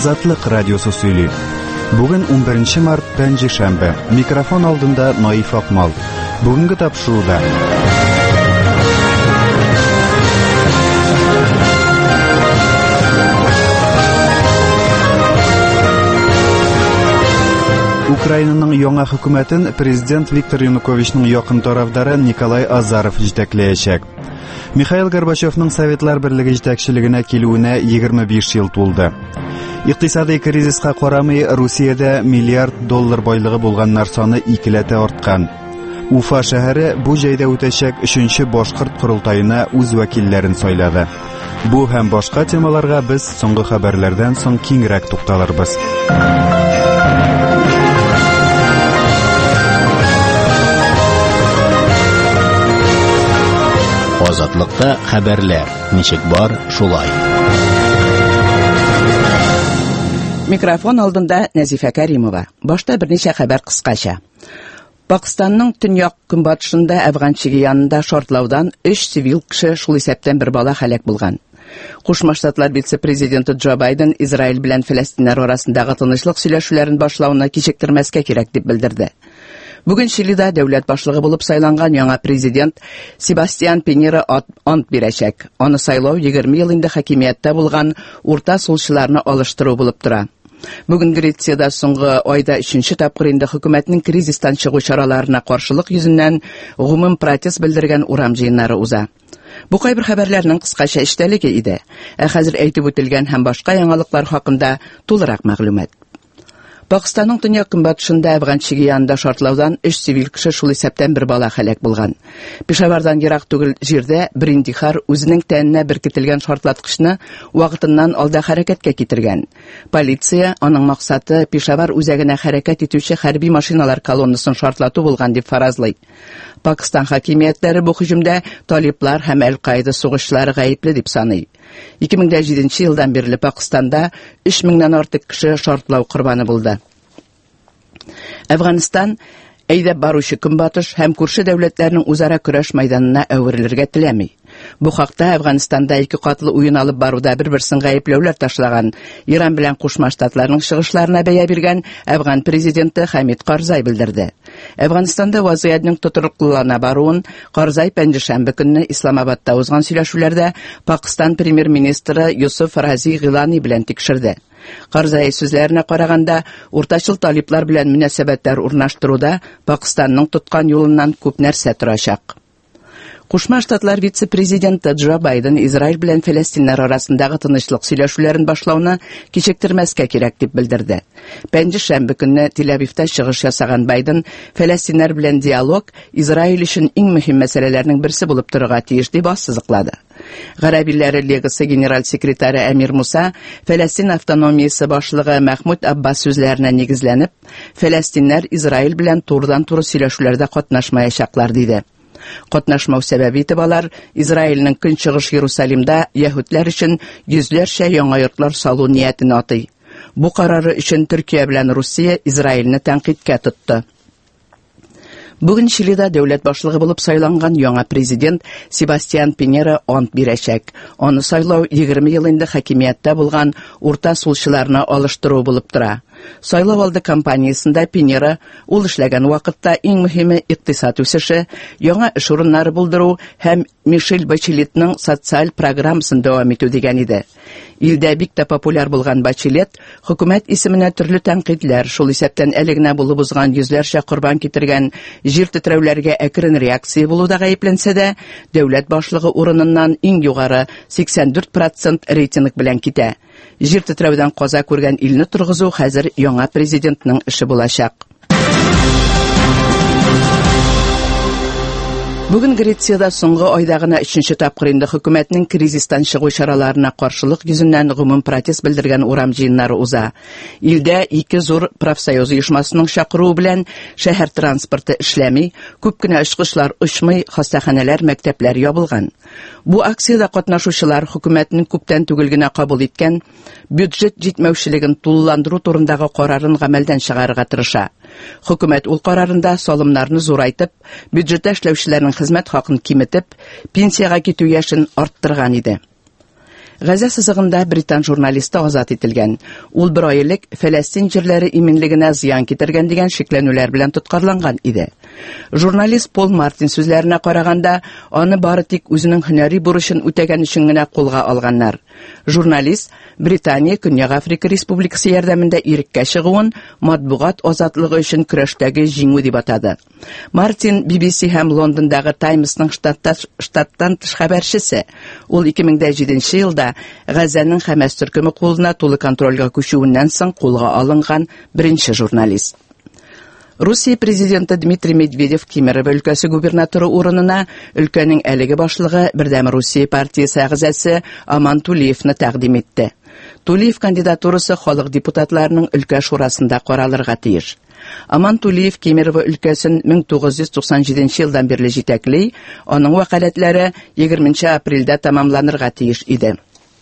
Азатлык радиосы сөйли. Бүген 11 март пәнҗешәмбе. Микрофон алдында Наиф Акмал. Бүгенге тапшыруда Украинаның яңа хөкүмәтен президент Виктор Януковичның якын тарафдары Николай Азаров җитәкләячәк. Михаил Горбачевның Советлар Берлеге җитәкчелегенә килүенә 25 ел тулды. Икътисади кризиска карамый Русиядә миллиард доллар байлыгы булганнар саны икеләтә арткан. Уфа шәһәре бу җәйдә үтәчәк 3нче башкорт курултаена үз вәкилләрен сайлады. Бу һәм башка темаларга без соңгы хәбәрләрдән соң киңрәк тукталырбыз. Азатлыкта хәбәрләр. Ничек бар, шулай. Микрофон алдында Нәзифә Кәримова. Башта берничә хәбәр кыскача. Пакистанның төньяк көнбатышында Әфган чиге янында шартлаудан 3 цивил кеше, шул исәптән бер бала һәлак булган. Кушма Штатлар вице-президенты Джо Байден Израиль белән Фәләстиннәр арасындагы тынычлык сөйләшүләрен башлауны кичектермәскә кирәк дип белдерде. Бүген Чилидә дәүләт башлыгы булып сайланган яңа президент Себастьян Пиньера ант бирәчәк. Аны сайлау 20 ел инде хакимияттә булган урта сулчыларны алыштыру булып тора. Бүген Грециядә соңгы айда 3нче тапкыр инде хөкүмәтнең кризистан чыгу чараларына каршылык йөзеннән гомум протест белдергән урам җыеннары уза. Бу кайбер хәбәрләрнең кыскача эштәлеге иде. Хәзер әйтеп үтелгән һәм башка яңалыклар хакында тулырак мәгълүмат. Пакистанның төньяк көнбатышында Әфган чиге янында шартлаудан 3 цивил кеше, шул исәптән бер бала һәлак булган. Пешавардан ерак түгел җирдә бер индихар үзенең тәненә беркетелгән шартлаткычны вакытыннан алда хәрәкәткә китергән. Полиция аның максаты Пешавар үзәгенә хәрәкәт итүче хәрби машиналар колоннасын шартлату булган дип фаразлый. Пакистан хакимиятләре бу һөҗүмдә талиблар һәм Әл-Каида сугышчылары гаепле дип саный. 2007 елдан бирле Пакистанда 3000ннан артык кеше шартлау корбаны булды. Әфганстан әйдәп баручы көнбатыш һәм күрше дәүләтләрнең үзара көрәш мәйданына әверелергә теләми. Бу хакта Әфганстанда 2 катлы уен алып баруда бер-берсен гаепләүләр ташлаган Иран белән Кушма Штатларның чыгышларына бәя биргән Әфган президенты Хамид Карзай белдерде. Әфганстанда вазиятның тотырыклана баруын Карзай пәнҗешәмбе көнне Исламабадта узган сөйләшүләрдә Пакистан премьер-министры Юсуф Рази Гилани белән тикшерде. Карзай сүзләренә караганда, уртачыл талиблар белән мөнәсәбәтләр урнаштыруда Пакистанның тоткан юлыннан күп нәрсә торачак. Кушма Штатлар вице-президенты Джо Байден Израиль белән Фәләстиннәр арасындагы тынычлык сөйләшүләрен башлауны кичектермәскә кирәк дип белдерде. Пәнҗешәмбе көнне Тель-Авивта чыгыш ясаган Байден Фәләстиннәр белән диалог Израиль өчен иң мөһим мәсьәләләрнең берсе булып торырга тиеш дип ассызыклады. Гарәбилләре лигасы генераль секретаре Әмир Муса Фәләстин автономиясе башлыгы Мәхмүд Аббас сүзләренә нигезләнеп, Фәләстиннәр Израиль белән турыдан-туры сөйләшүләрдә катнашмаячаклар диде. Катнашмау сәбәбе итеп алар Израильнең көнчыгыш Иерусалимда яһүдләр өчен йөзләрчә яңа йортлар салу ниятен атый. Бу карары өчен Төркия белән Русия Израильне тәнкыйтькә тотты. Бүген Чилидә дәүләт башлыгы булып сайланган яңа президент Себастьян Пиньера ант бирәчәк. Аны сайлау 20 ел инде хакимияттә булган урта сулчыларны алыштыру булып тора. Сайлау алды кампаниясында Пиньера ул эшләгән вакытта иң мөһиме икътисад үсеше, яңа эш урыннары булдыру һәм Мишель Бачелетның социаль программасын дәвам итү дигән иде. Илдә бик тә популяр булган Бачелет хөкүмәт исеменә төрле тәнкыйтьләр, шул исәптән әле генә булып узган йөзләрчә корбан китергән җир тетрәүләргә әкрен реакция булуда гаепләнсә дә, дәүләт башлыгы урыныннан иң югары 84% рейтинг белән китә. Җир тетрәүдән каза күргән илне торгызу хәзер яңа президентның эше булачак. Бүген Грециядә соңгы айда гына 3нче тапкыр инде хөкүмәтнең кризистан чыгу чараларына каршылык йөзеннән гомум протест белдергән урам җыеннары уза. Илдә 2 зур профсоюз оешмасының чакыруы белән шәһәр транспорты эшләми, күп кенә очкычлар очмый, хастаханәләр, мәктәпләр ябылган. Бу акциядә катнашучылар хөкүмәтнең күптән түгел генә кабул иткән бюджет җитмәүчелеген тулыландыру турындагы карарын гамәлдән чыгарырга тырыша. Хөкүмәт ул карарында салымнарны зурайтып, бюджетта эшләүчеләрнең хезмәт хакын киметеп, пенсияга китү яшен арттырган иде. Газа сызыгында британ журналисты азат ителгән. Ул бер ай элек Фәләстин җирләре иминлегенә зыян китергән дигән шикләнүләр белән тоткарланган иде. Журналист Пол Мартин сүзләренә караганда, аны бары тик үзенең һөнәри бурычын үтәгән өчен генә кулга алганнар. Журналист Британия Көньяк Африка Республикасы ярдәмендә иреккә чыгуын матбугат азатлыгы өчен көрәштәге җиңү дип атады. Мартин BBC һәм Лондондагы Таймсның штаттан тыш хәбәрчесе. Ул 2007 елда Газаның Хәмәс төркеме кулына тулы контрольгә күчүеннән соң кулга алынган беренче журналист. Русия президенты Дмитрий Медведев Кемерово өлкәсе губернаторы урынына өлкәнең әлеге башлыгы Бердәм Русия партиясе әгъзасы Аман Тулиевны тәкъдим итте. Тулиев кандидатурасы халык депутатларының өлкә шурасында каралырга тиеш. Аман Тулиев Кемерово өлкәсен 1997 елдан бирле җитәкли, аның вәкаләтләре 20 апрельдә тәмамланырга тиеш иде.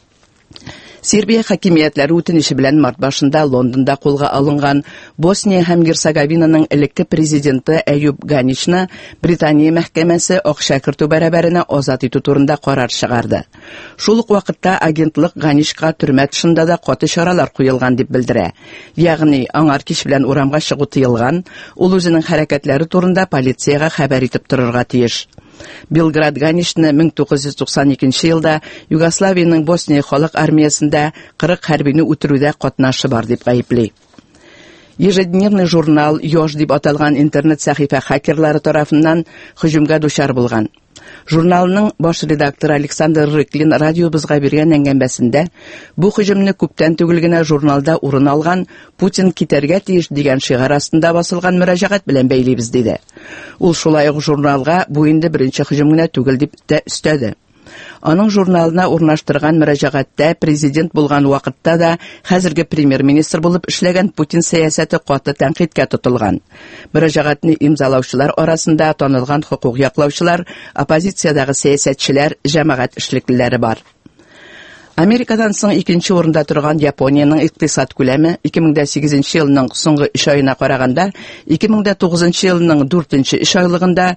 Сербия хакимиятләре үтенече белән март башында Лондонда кулга алынган Босния һәм Герцеговинаның элекке президенты Әюп Ганичны Британия мәхкәмәсе акча кертү бәрабәренә азат итү турында карар чыгарды. Шул ук вакытта агентлык Ганичка төрмә тышында да каты чаралар куелган дип белдерә. Ягъни аңар кич белән урамга чыгу тыелган, ул үзенең хәрәкәтләре турында полициягә хәбәр итеп торырга тиеш. Белград Ганичны 1992 елда Югославиянең Босния халык армиясендә 40 хәрбине үтерүдә катнашы бар дип гаепли. Ежедневный журнал «Ёж» дип аталган интернет-сәхифә хакерлары тарафыннан һөҗүмгә дучар булган. Журналның баш редакторы Александр Рыклин радиобызга биргән әңгәмәсендә бу һөҗүмне күптән түгел генә журналда урын алган Путин китәргә тиеш дигән шигар астында басылган мөрәҗәгать белән бәйлибез диде. Ул шулай ук журналга бу инде беренче һөҗүм генә түгел дип тә өстәде. Аның журналына урнаштырган мөрәҗәгатьтә президент булган вакытта да хәзерге премьер-министр булып эшләгән Путин сәясәте каты тәнкыйтькә тотылган. Мөрәҗәгатьне имзалаучылар арасында танылган хукук яклаучылар, оппозициядәге сәясәтчеләр, җәмәгать эшлеклеләре бар. Америкадан соң икенче урында торган Япониянең икътисад күләме 2008 елның соңгы 3 аена караганда 2009 елның 4 эш айлыгында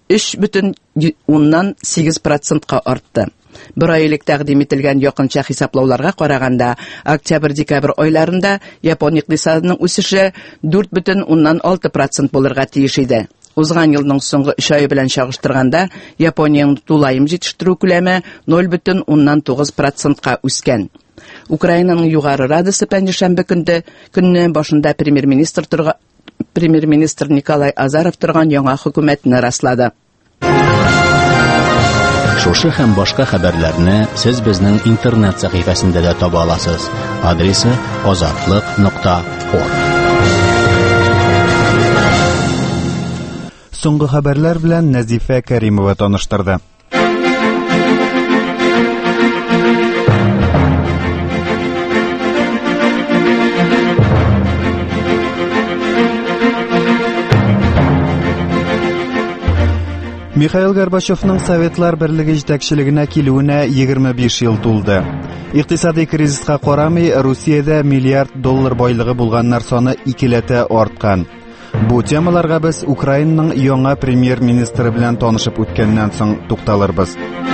3,8% артты. Бер ай элек тәкъдим ителгән якынча хисаплауларга караганда, октябрь-декабрь айларында Япон икътисадының үсеше 4,6% булырга тиеш иде. Узган елның соңгы 3 ае белән чагыштырганда, Япониянең тулайым җитештерү күләме 0,9%ка үскән. Украинаның югары радасы пәнҗешәмбе көнне башында премьер-министр Николай Азаров торган яңа хөкүмәтне раслады. Шушы һәм башка хәбәрләрне сез безнең интернет сәхифәсендә дә таба аласыз. Адресы azatlyk.org. Соңгы хәбәрләр белән Назифа Кәримова таныштырды. Михаил Горбачевның Советлар Берлеге җитәкчелегенә килүенә 25 ел тулды. Икътисади кризиска карамый, Русиядә $миллиард байлыгы булганнар саны 2-ләтә арткан. Бу темаларга без Украинаның яңа премьер-министры белән танышып үткәннән соң тукталырбыз.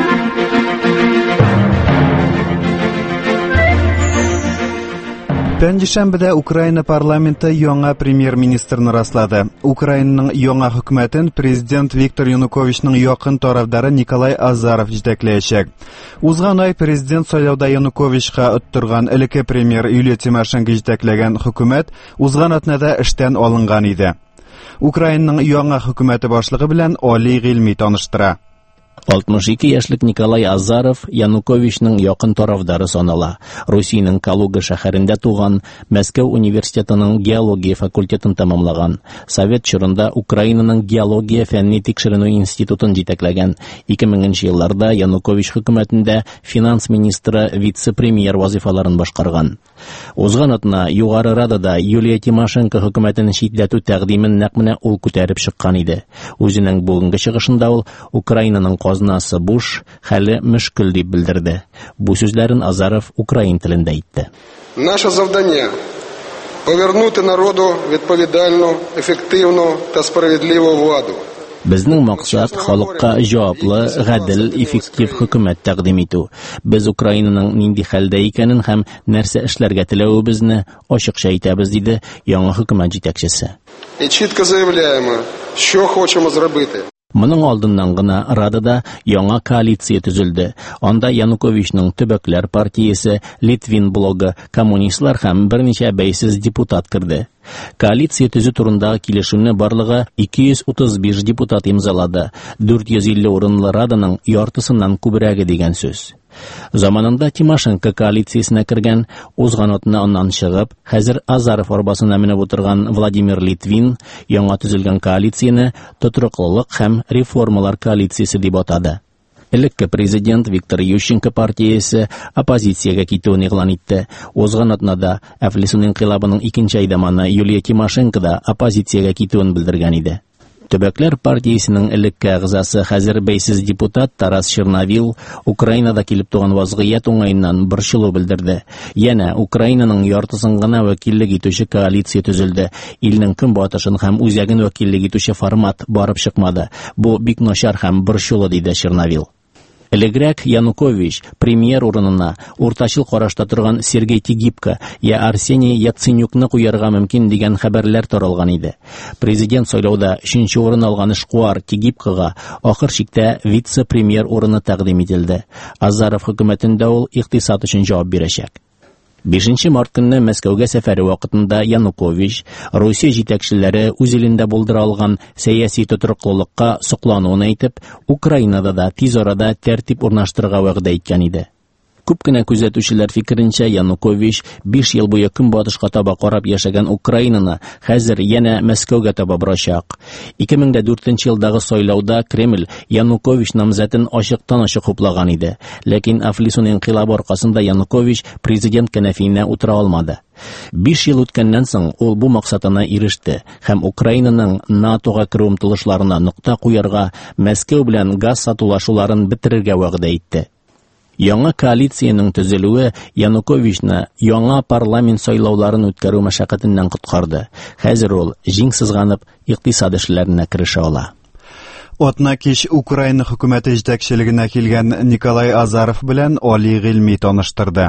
Пәнҗешәмбедә Украина парламенты яңа премьер-министрны раслады. Украинаның яңа хөкүмәтен президент Виктор Януковичның якын тарафдары Николай Азаров җитәкләячәк. Узган ай президент сайлауда Януковичка оттырган элекке премьер Юлия Тимошенко җитәкләгән хөкүмәт узган атнада эштән алынган иде. Украинаның яңа хөкүмәте башлыгы белән Али Гыйльми таныштыра. 62 яшьлек Николай Азаров Януковичның якын тарафдары санала. Русиянең Калуга шәһәрендә туган, Мәскәү университетының геология факультетын тәмамлаган. Совет чорында Украинаның геология фәнни тикшеренү институтын җитәкләгән. 2000 елларда Янукович хөкүмәтендә финанс министры, вице-премьер вазифаларын башкарган. Узган атна югары радада Юлия Тимошенко хөкүмәтен читләтү тәкъдимен нәкъ менә ул күтәреп чыккан иде. Үзенең бүгенге чыгышында ул Украинаның казнасы буш, хәле мөшкел дип белдерде. Бу сүзләрен Азаров украин телендә әйтте. Наше завдання повернути народу відповідальну, ефективну та справедливу владу. Безнең максат халыкка җаваплы, гадел, эффектив хөкүмәт тәкъдим итү. Без Украинаның нинди хәлдә икәнен һәм нәрсә эшләргә теләвебезне ачыкча әйтәбез, диде яңа хөкүмәт җитәкчесе. И чітко заявляємо, що хочемо зробити. Моның алдыннан гына Радада яңа коалиция төзелде. Анда Януковичның Төбәкләр партиясе, Литвин блогы, коммунистлар һәм берничә бәйсез депутат керде. Коалиция төзү турындагы килешүне барлыгы 235 депутат имзалады. 450 урынлы Раданың яртысыннан күбрәге дигән сүз. Заманында Тимошенко коалициясенә кергән, узган атна аннан чыгып, хәзер Азаров арбасына менеп утырган Владимир Литвин яңа төзелгән коалицияне тотрыклылык һәм реформалар коалициясе дип атады. Элекке президент Виктор Ющенко партиясе оппозициягә китүен игълан итте. Узган атнада Әфлисун инкыйлабының 2нче айдаманы Юлия Тимошенко да оппозициягә китүен белдергән иде. Төбәкләр партиясенең элекке әгъзасы, хәзер бәйсез депутат Тарас Черновил Украинада килеп туган вазгыять уңаеннан борчылу белдерде. Янә Украинаның яртысын гына вәкиллек итүче коалиция төзелде. Илнең көнбатышын һәм үзәген вәкиллек итүче формат барып чыкмады. Бу бик начар һәм борчылу, диде Черновил. Элегрәк Янукович премьер урынына уртачыл карашта торган Сергей Тигипко я Арсений Яценюкны куярга мөмкин дигән хәбәрләр таралган иде. Президент сайлауда 3нче урын алган Шкуар Тигипкога ахыр чиктә вице-премьер урыны тәкъдим ителде. Азаров хөкүмәтендә ул икътисад өчен җавап бирәчәк. 5 март көнне Мәскәүгә сәфәре вакытында Янукович Русия җитәкчеләре үз илендә булдыра алган сәяси тотрыклылыкка соклануын әйтеп, Украинада да тиз арада тәртип урнаштырырга вәгъдә иткән иде. Күп кенә күзәтүчеләр фикеренчә, Янукович 5 ел буе көнбатышка таба карап яшәгән Украинаны хәзер янә Мәскәүгә таба борачак. 2004 елдагы сайлауда Кремль Янукович намзәтен ачыктан-ачык хуплаган иде. Ләкин Әфлисун инкыйлабы аркасында Янукович президент кәнәфиенә утыра алмады. 5 ел үткәннән соң ул бу максатына иреште һәм Украинаның НАТОга керү омтылышларына нокта куярга, Мәскәү белән газ сатулашуларын бетерергә вәгъдә итте. Яңа коалициянең төзелүе Януковичны яңа парламент сайлауларын үткәрү мәшәкатеннән коткарды. Хәзер ул җиңсезганып икътисад эшләренә керешә ала. Атна кич Украина хөкүмәте җитәкчелегенә килгән Николай Азаров белән Али Гыйльми таныштырды.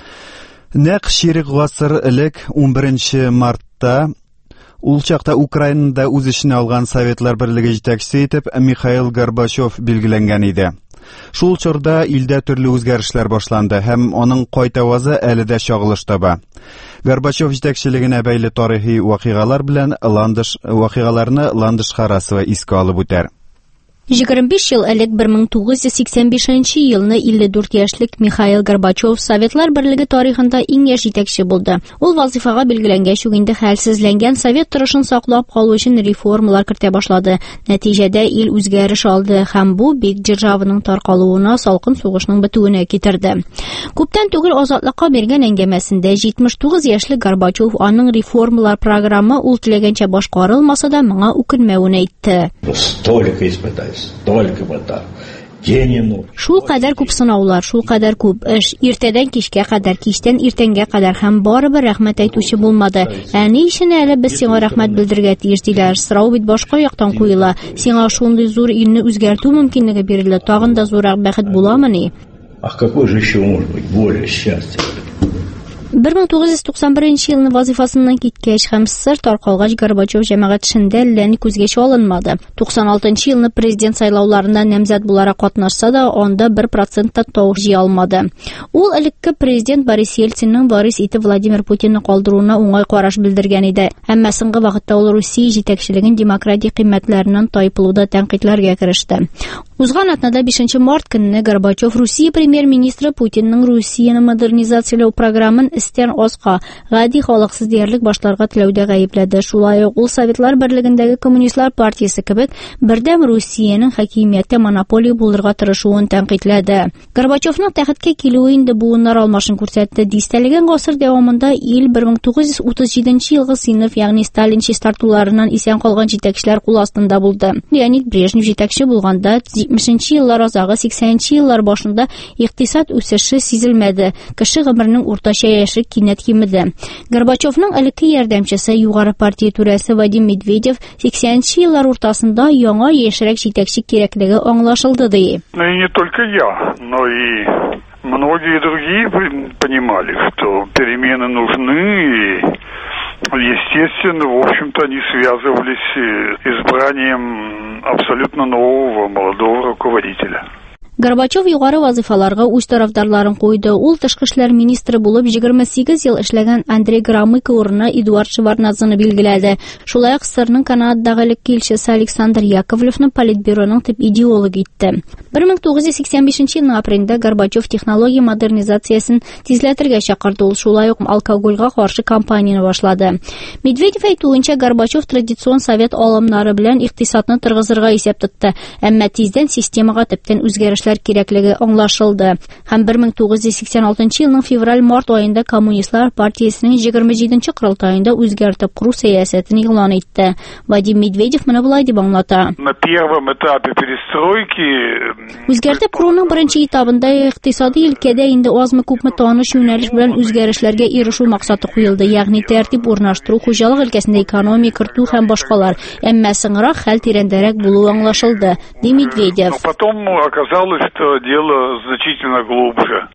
Нәкъ ширек гасыр элек 11 мартта ул чакта Украинада үз эшенә алган Советлар Берлеге җитәкчесе итеп Михаил Горбачев билгеләнгән иде. Шул чорда илдә төрле үзгәрешләр башланды һәм аның кайтавазы әле дә чагылыш таба. Горбачев җитәкчелегенә бәйле тарихи вакыйгалар белән вакыйгаларны Ландыш Харасова искә алып үтәр. 25 ел элек 1985 елны 54 яшьлек Михаил Горбачев Советлар Берлеге тарихында иң яшь җитәкче булды. Ул вазифага билгеләнгәч үк инде хәлсезләнгән Совет торышын саклап калу өчен реформалар кертә башлады. Нәтиҗәдә ил үзгәреш алды һәм бу бик державаның таркалуына, салкын сугышның бетүенә китерде. Күптән түгел Азатлыкка биргән әңгәмәсендә 79 яшьлек Горбачев аның реформалар программы ул теләгәнчә башкарылмаса да моңа үкенмәвен әйтте. Шул кадәр күп сынаулар, шул кадәр күп эш, иртәдән кичкә кадәр, кичтән иртәнгә кадәр һәм барыбер рәхмәт әйтүче булмады. Ни өчен әле без сиңа рәхмәт белдергә тиеш диләр? Сорау бит башка яктан куела. Сиңа шундый зур илне үзгәртү мөмкинлеге бирелә, тагын да зуррак бәхет буламы ни? Какой же еще может быть более счастье? 1991 елны вазифасыннан киткәч һәм СССР таркалгач Горбачев җәмәгать эшендә ләни күзгә чалынмады. 96 елны президент сайлауларында намзәт буларак катнашса да, анда 1% та тавыш җыя алмады. Ул элекке президент Борис Ельцинның варис итеп Владимир Путинны калдыруына уңай караш белдергән иде. Әмма соңгы вакытта ул Русия җитәкчелеген демократик кыйммәтләреннән тайпылуда тәнкыйтьләргә кереште. Узган атнада 5 март көнне Горбачев Русия премьер-министры Путинның Русияны модернизацияләү программын истән аска, гади халыксыз диярлек башларга теләүдә гаепләде. Шулай ук ул Советлар Берлегендәге коммунистлар партиясе кебек бердәм Русиянең хакимияте монополия булырга тырышуын тәнкыйтьләде. Горбачевның тәхеткә килүе инде буыннар алмашын күрсәтте. Дистәләгән гасыр дәвамында ил 1937 елгы сыйныф, ягъни Сталин чистартуларыннан исән калган җитәкчеләр кул астында булды. Леонид Брежнев җитәкче булганда 1970 еллар азагы 80 еллар башында икътисад үсеше сизелмәде. Кеше гомеренең уртача яше кинәт кимеде. Горбачевның элекке ярдәмчесе, югары партия түрәсе Вадим Медведев 80 еллар уртасында яңа яшьрәк җитәкче кирәклеге аңлашылды ди. Ну и не только я, но и многие другие понимали, что перемены нужны, и естественно, в общем-то, они связывались с избранием абсолютно нового молодого руководителя. Горбачев югары вазифаларга үз тарафдарларын куйды. Ул тышкы эшләр министры булып 28 ел эшләгән Андрей Громыко урынына Эдуард Шеварднадзены билгеләде. Шулай ук СССРның Канададагы элекке илчесе Александр Яковлевны политбюроның төп идеологы итте. 1985 елның апрелендә Горбачев технология модернизациясын тизләтергә чакырды. Ул шулай ук алкогольгә каршы кампанияны башлады. Медведев әйтүенчә, Горбачев традицион совет алымнары белән икътисадны тыргызырга исәп тотты, әмма тиздән системага төптән үзгәрешләр кирәклеге аңлашылды. Һәм 1986 елның февраль-март айында Коммунистлар партиясенең 27-нче корылтаенда үзгәртеп кору сәясәтен игълан итте. Вадим Медведев моны булай дип аңлата. На первом этапе перестройки Үзгәртеп коруның беренче этабында икътисади өлкәдә инде азмы-күпме таныш юнәлеш белән үзгәрешләргә ирешү максаты куелды, ягъни тәртип урнаштыру, хуҗалык өлкәсендә экономия кертү һәм башкалар. Әмма соңрак хәл тирәндәрәк булуы аңлашылды, ди Медведев. Потом оказалось, что дело значительно глубже.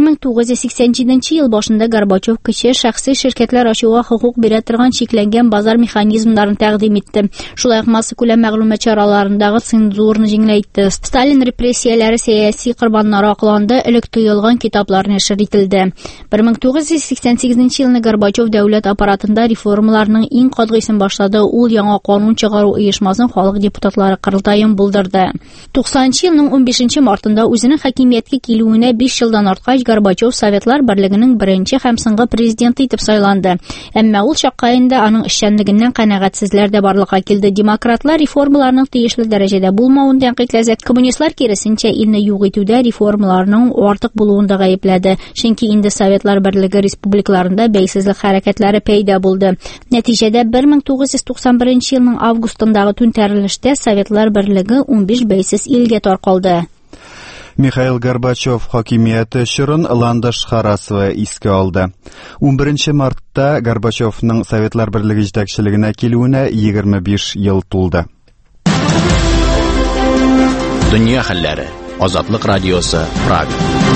1987 ел башында Горбачев кече шәхси ширкәтләр ачуга хукук бирә торган чикләнгән базар механизмнарын тәкъдим итте. Шулай ук масса күләм мәгълүмат чараларындагы цензураны җиңеләйтте. Сталин репрессияләре сәяси корбаннары акланды, элек тыелган китаплар нәшер ителде. 1988 елны Горбачев дәүләт аппаратында реформаларның иң катгыйсын башлады. Ул яңа канун чыгару оешмасын халык депутатлары кырылтайын булдырды. 90 елның 15 мартында үзенең хакимияткә килүенә 5 елдан артка Горбачев Советлар Берлегенең беренче һәм соңгы президенты итеп сайланды. Әмма ул чаккаенда аның эшчәнлегеннән канәгатьсезләр дә барлыкка килде. Демократлар реформаларның тиешле дәрәҗәдә булмавын тәнкыйтьләсә, коммунистлар киресенчә илне юк итүдә реформаларның артык булуын да гаепләде. Чөнки инде Советлар Берлеге республикаларында бәйсезлек хәрәкәтләре пәйда булды. Нәтиҗәдә 1991 елның августындагы түнтәрелештә Советлар Берлеге 15 бәйсез илгә таркалды. Михаил Горбачев хакимияте чорын Ландыш Харасова искә алды. 11 мартта Горбачевның Советлар Берлеге җитәкчелегенә килүенә 25 ел тулды. Дөнья хәлләре. Азатлык радиосы, Прага.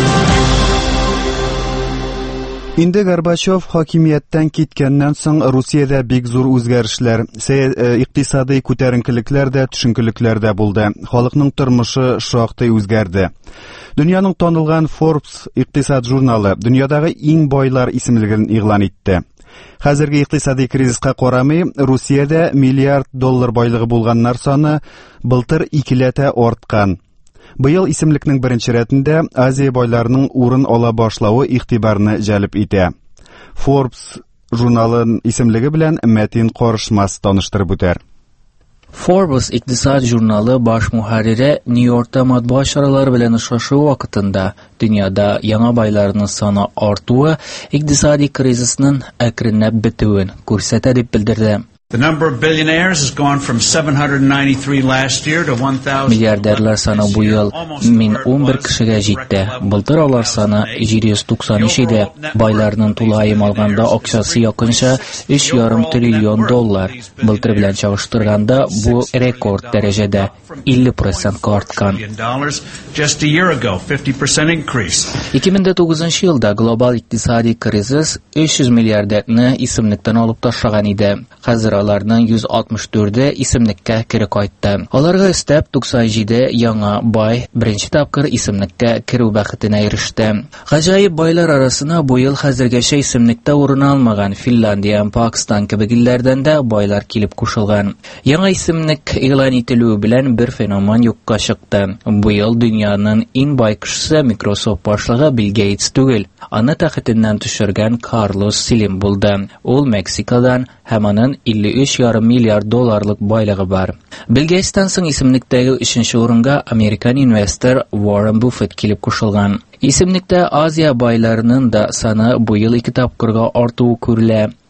Инде Горбачев хакимияттан киткәннән соң Русиядә бик зур үзгәрешләр, икътисади күтәренкелекләр дә, төшенкелекләр дә булды. Халыкның тормышы шактый үзгәрде. Дөньяның танылган Forbes икътисад журналы дөньядагы иң байлар исемлеген игълан итте. Хәзерге икътисади кризиска карамый, Русиядә миллиард доллар байлыгы булганнар саны былтыр 2-ләтә арткан. Быел исемлекнең беренче рәтендә Азия байларының урын ала башлавы игътибарны җәлеп итә. Forbes журналын исемлеге белән Мәтин Карышмас таныштырып үтәр. Forbes икътисад журналы баш мөхәррире Нью-Йоркта матбугат чаралары белән очрашу вакытында дөньяда яңа байларның саны артуы икътисади кризисның әкренләп бетүен күрсәтә дип белдерде. The number of billionaires has gone from 793 last year to 1,000. Миллиардерлар саны бу ел 11 кешегә җитте. Былтыр алар саны 793 иде. Байларның тулаем алганда акчасы якынча 3,5 триллион доллар. Былтыр белән чагыштырганда бу рекорд дәрәҗәдә 50% арткан. Just a year ago, 50% increase. 2009 елда глобаль икътисади кризис 300 миллиардны исемлектән алып ташлаган иде. Хәзер аларның 164-е исемлеккә кире кайтты. Аларга өстәп 97 яңа бай беренче тапкыр исемлеккә кирү бәхетенә иреште. Гаҗәеп байлар арасына бу ел хәзергәчә исемлектә урын алмаган Финляндия, Пакистан кебек илләрдән дә байлар килеп кушылган. Яңа исемлек игълан ителү белән бер феномен юкка чыкты. Бу ел дөньяның иң бай кешесе Microsoft башлыгы Bill Gates түгел, аны тәхетеннән төшергән Карлос Слим булды. Ул Мексикадан һәм аның 53,5 миллиард долларлык байлыгы бар. Bill Gates'тан соң исемлектәге 3нче урынга американ инвестор Warren Buffett килеп кушылган. Исемлектә Азия байларының да саны бу ел 2 тапкырга артуы күрелә.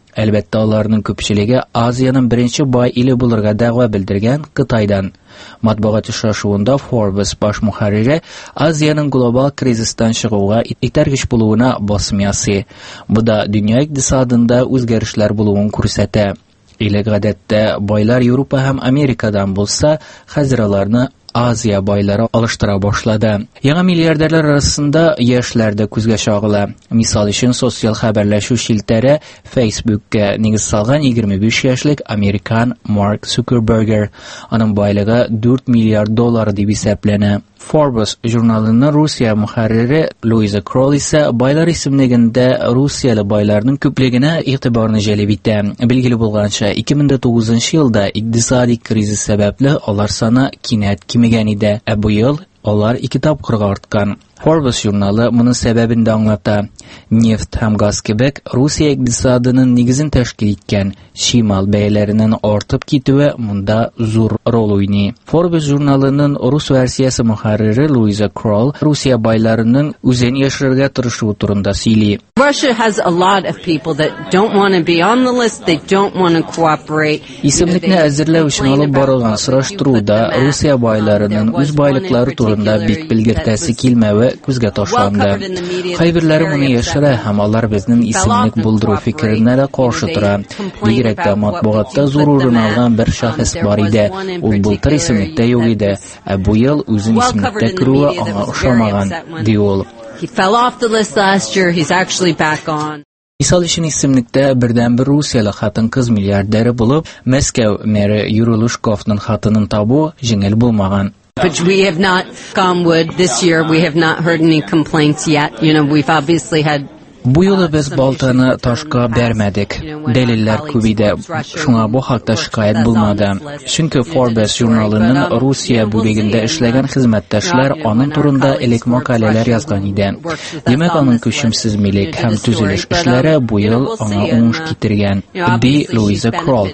Әлбәттә, аларның күпчелеге Азияның беренче бай иле булырга дәгъва белдергән Кытайдан. Матбугат очрашуында Forbes баш мөхәррире Азияның глобаль кризистан чыгуга итәргеч булуына басым ясый. Бу да дөнья икътисадында үзгәрешләр булуын күрсәтә. Иле гадәттә байлар Европа һәм Америкадан булса, хәзер аларны Азия байлары алыштыра башлады. Яңа миллиардерлар арасында яшьләр дә күзгә чагыла. Мисал өчен, социаль хәбәрләшү шилтәре Facebook'ка нигез салган 25 яшьлек американ Марк Цукерберг. Аның байлыгы $4 миллиард дип исәпләнә. Forbes журналының Русия мөхәррире Луиза Кролл исә байлар исемлегендә Русиялы байларның күплегенә игътибарны җәлеп итә. Билгеле булганча, 2009 елда икътисади кризис сәбәпле алар саны кинәт кимегән иде. Бу ел алар 2 тапкырга арткан. Forbes журналы моның сәбәбен дә аңлата. Нефт һәм газ кебек Русия икътисадының нигезен тәшкил иткән шимал бәяләренең артып китүе монда зур роль уйный. Forbes журналының рус версиясе мөхәррире Луиза Кролл Русия байларының үзен яшерергә тырышуы турында сөйли. Russia has a lot of people that don't want to be on the list, they don't want to cooperate. Исемлекне әзерләү өчен алып барылган сораштыруда Русия байларының үз байлыклары турында бик белгертәсе килмәве күзгә ташланды. Кайберләре моны яшерә һәм алар безнең исемлек булдыру фикеренә дә каршы тора. Бигрәк тә матбугатта зур урын алган бер шәхес бар иде. Ул былтыр исемлектә юк иде. Бу ел үзен исемлектә керүе аңа ошамаган, ди ул. He fell off the list last year, he's actually back on. Мисал өчен исемлектә бердәнбер Русиялы хатын-кыз миллиардеры булып, Мәскәү мэре Юрий Лужковның хатынын табу җиңел булмаган. But we have not gone wood this year. We have not heard any complaints yet. We've obviously had Бу юлы без балтаны ташка бәрмәдек. Дәлилләр күп иде. Шуңа бу хакта шикаят булмады. Чөнки Forbes журналының Русия бүлегендә эшләгән хезмәттәшләр аның турында элек макаләләр язган иде. Демәк, аның күчемсез милек һәм төзелеш эшләре бу ел аңа уңыш китергән, ди Луиза Кролл.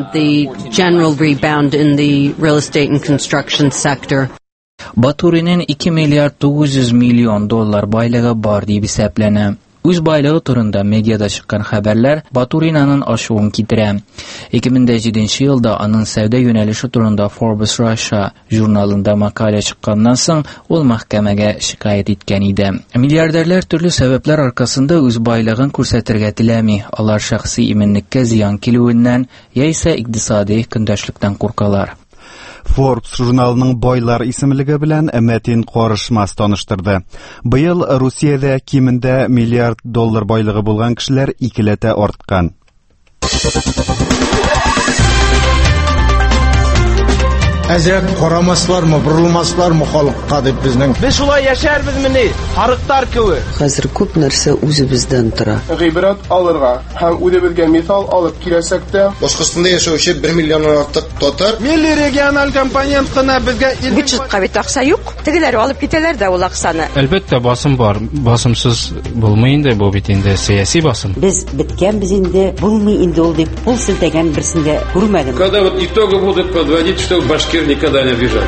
Батуринең $2 миллиард 900 миллион байлыгы бар дип исәпләнә. Үз байлыгы турында медиада чыккан хәбәрләр Батуринаның ачуын китерә. 2007 елда аның сәүдә юнәлеше турында Forbes Russia журналында макалә чыкканнан соң ул мәхкәмәгә шикаят иткән иде. Миллиардерлар төрле сәбәпләр аркасында үз байлыгын күрсәтергә теләми. Алар шәхси именлеккә зыян килүеннән яисә икътисади көндәшлектән куркалар. Forbes журналының байлар исемлеге белән Мәтин Карышмас таныштырды. Быел Русиядә кимендә $1 миллиард байлыгы булган кешеләр икеләтә арткан. Әзрәк карамаслармы, бурылмаслармы халыкка дип безнең. Без шулай яшәрбезмени? Харыктар кеби. Хәзер күп нәрсә үзебездән тора. Гыйбрат алырга һәм үзебезгә мисал алып киләсәк тә, Башкортстанда яшәүче 1 миллионнан артык татар милли региональ компонент кына безгә бюджетка бит акча юк. Тегеләр алып китәләр дә ул акчаны. Әлбәттә басым бар. Басымсыз булмый инде бу бит инде сиясәт басым. Без биткән без инде булмый инде ул дип кул селтәгән берсендә күрмәдем. Когда вот итоги будут подводить, что башкир никогда не обижали.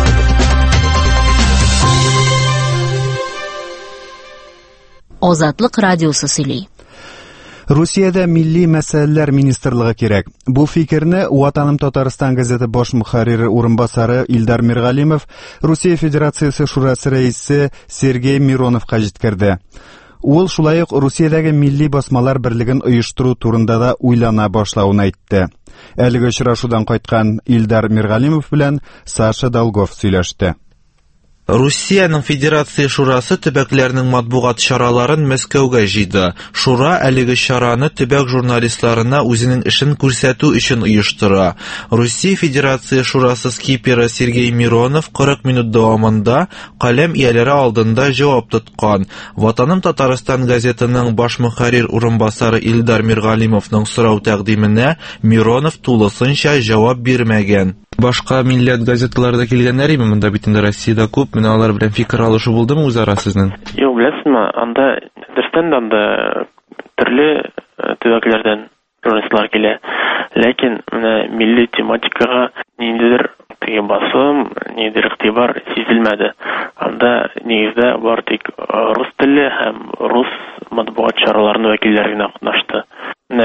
Азатлык радиосы сөйли. Русиядә милли мәсьәләләр министрлыгы кирәк. Бу фикерне Ватаным Татарстан газеты баш мөхәррире урынбасары Илдар Миргалимов Русия Федерациясе шурасы рәисе Сергей Мироновка җиткерде. Ул шулай ук Русиядәге милли басмалар берлеген оештыру турында да уйлана башлауын әйтте. Әлеге очрашудан кайткан Илдар Миргалимов белән Саша Долгов сөйләште. Русияның Федерация шурасы төбәкләрнең матбугат чараларын Мәскәүгә җыйды. Шура әлеге чараны төбәк журналистларына үзенең эшен күрсәтү өчен оештыра. Русия Федерация шурасы скипері Сергей Миронов 40 минут дәвамында каләм ияләре алдында җавап тоткан. Ватаным Татарстан газетының баш мөхәррир урынбасары Илдар Миргалимовның сорау тәкъдименә Миронов тулысынча җавап бирмәгән. Башка милләт газеталарда килгәннәр име, монда бит инде Россиядә күп, менә алар белән фикер алышу булдымы үзара сезнең? Юк, беләсезме, анда Татарстанда төрле төбәкләрдән журналистлар килә. Ләкин менә милли тематикага ниндидер теге басым, ниндидер игътибар сизелмәде. Анда нигездә бар тик рус теле һәм рус матбугат чараларының вәкилләре генә катнашты. Менә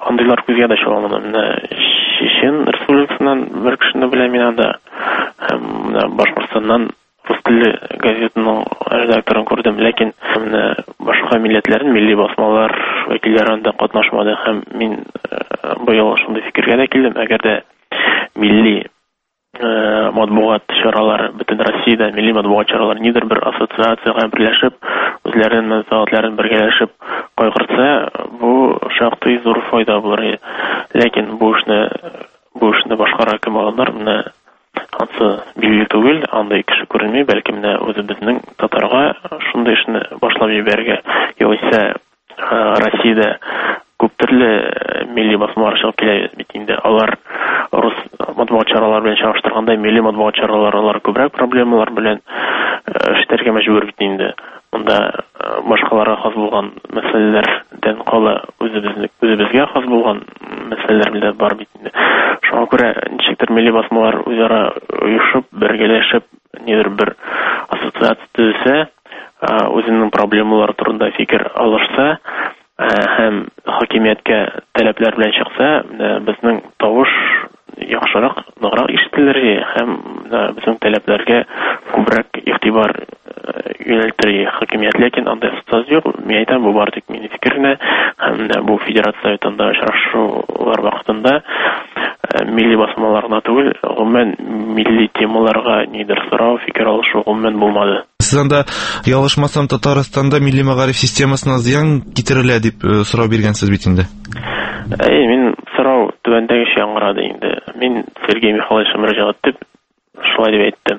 андыйлар күзгә дә чыгамады. Менә Чечен Республикасыннан бер кешене беләм мин анда, һәм менә Башкортстаннан рус телле газетаның редакторын күрдем, ләкин менә башка милләтләрнең милли басмалар вәкилләре анда катнашмады, һәм мин быел шундый фикергә дә килдем, әгәр дә милли матбугат чаралары бөтен Россиядә милли матбугат чаралары нидер бер ассоциациягә берләшеп, үзләренең мәнфәгатьләрен бергәләшеп кайгыртса, бу шактый зур файда булыр. Ләкин бу эшне башкара кем алганнар, менә ансы билгеле түгел, андай кеше күренми, бәлки менә үзебезнең татарга шундый эшне башлап җибәргә, яисә Россиядә күп төрле милли басмалар чыгып килә бит инде. Алар рус матбугат чаралары белән чагыштырганда милли матбугат чаралары күбрәк проблемалар белән эшләргә мәҗбүр бит инде. Монда башкаларга хас булган мәсьәләләрдән кала үзебезгә хас булган мәсьәләләр белән бар бит инде. Шуңа күрә ничектер милли басмалар үзара оешып, бергәләшеп, нидер бер ассоциация төзелсә, үзенең проблемалары турында фикер алышса, һәм хакимияткә таләпләр белән чыкса, безнең тавыш яхшырак, ныграк ишетелер, һәм безнең таләпләргә күбрәк игътибар юнәлтер хакимият. Ләкин андай ассоциация юк. Мин әйтәм, бу бар тик минем фикерне, һәм бу федерация советында очрашулар вакытында милли басмаларына түгел, гомумән милли темаларга нидер сорау, фикер алышу гомумән булмады. Сез анда ялгышмасам Татарстанда милли мәгариф системасына зыян китерелә дип сорау биргәнсез бит инде. Мин сорау түбәндәгечә яңгырады инде. Мин Сергей Михайлович мөрәҗәгать итеп шулай дип әйттем.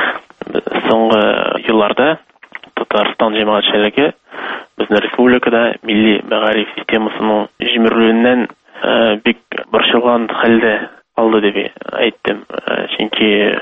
Соңгы елларда Татарстан җәмәгатьчелеге безнең республикада милли мәгариф системасының җимерелүеннән бик борчылган хәлдә алды дип әйттем. Чөнки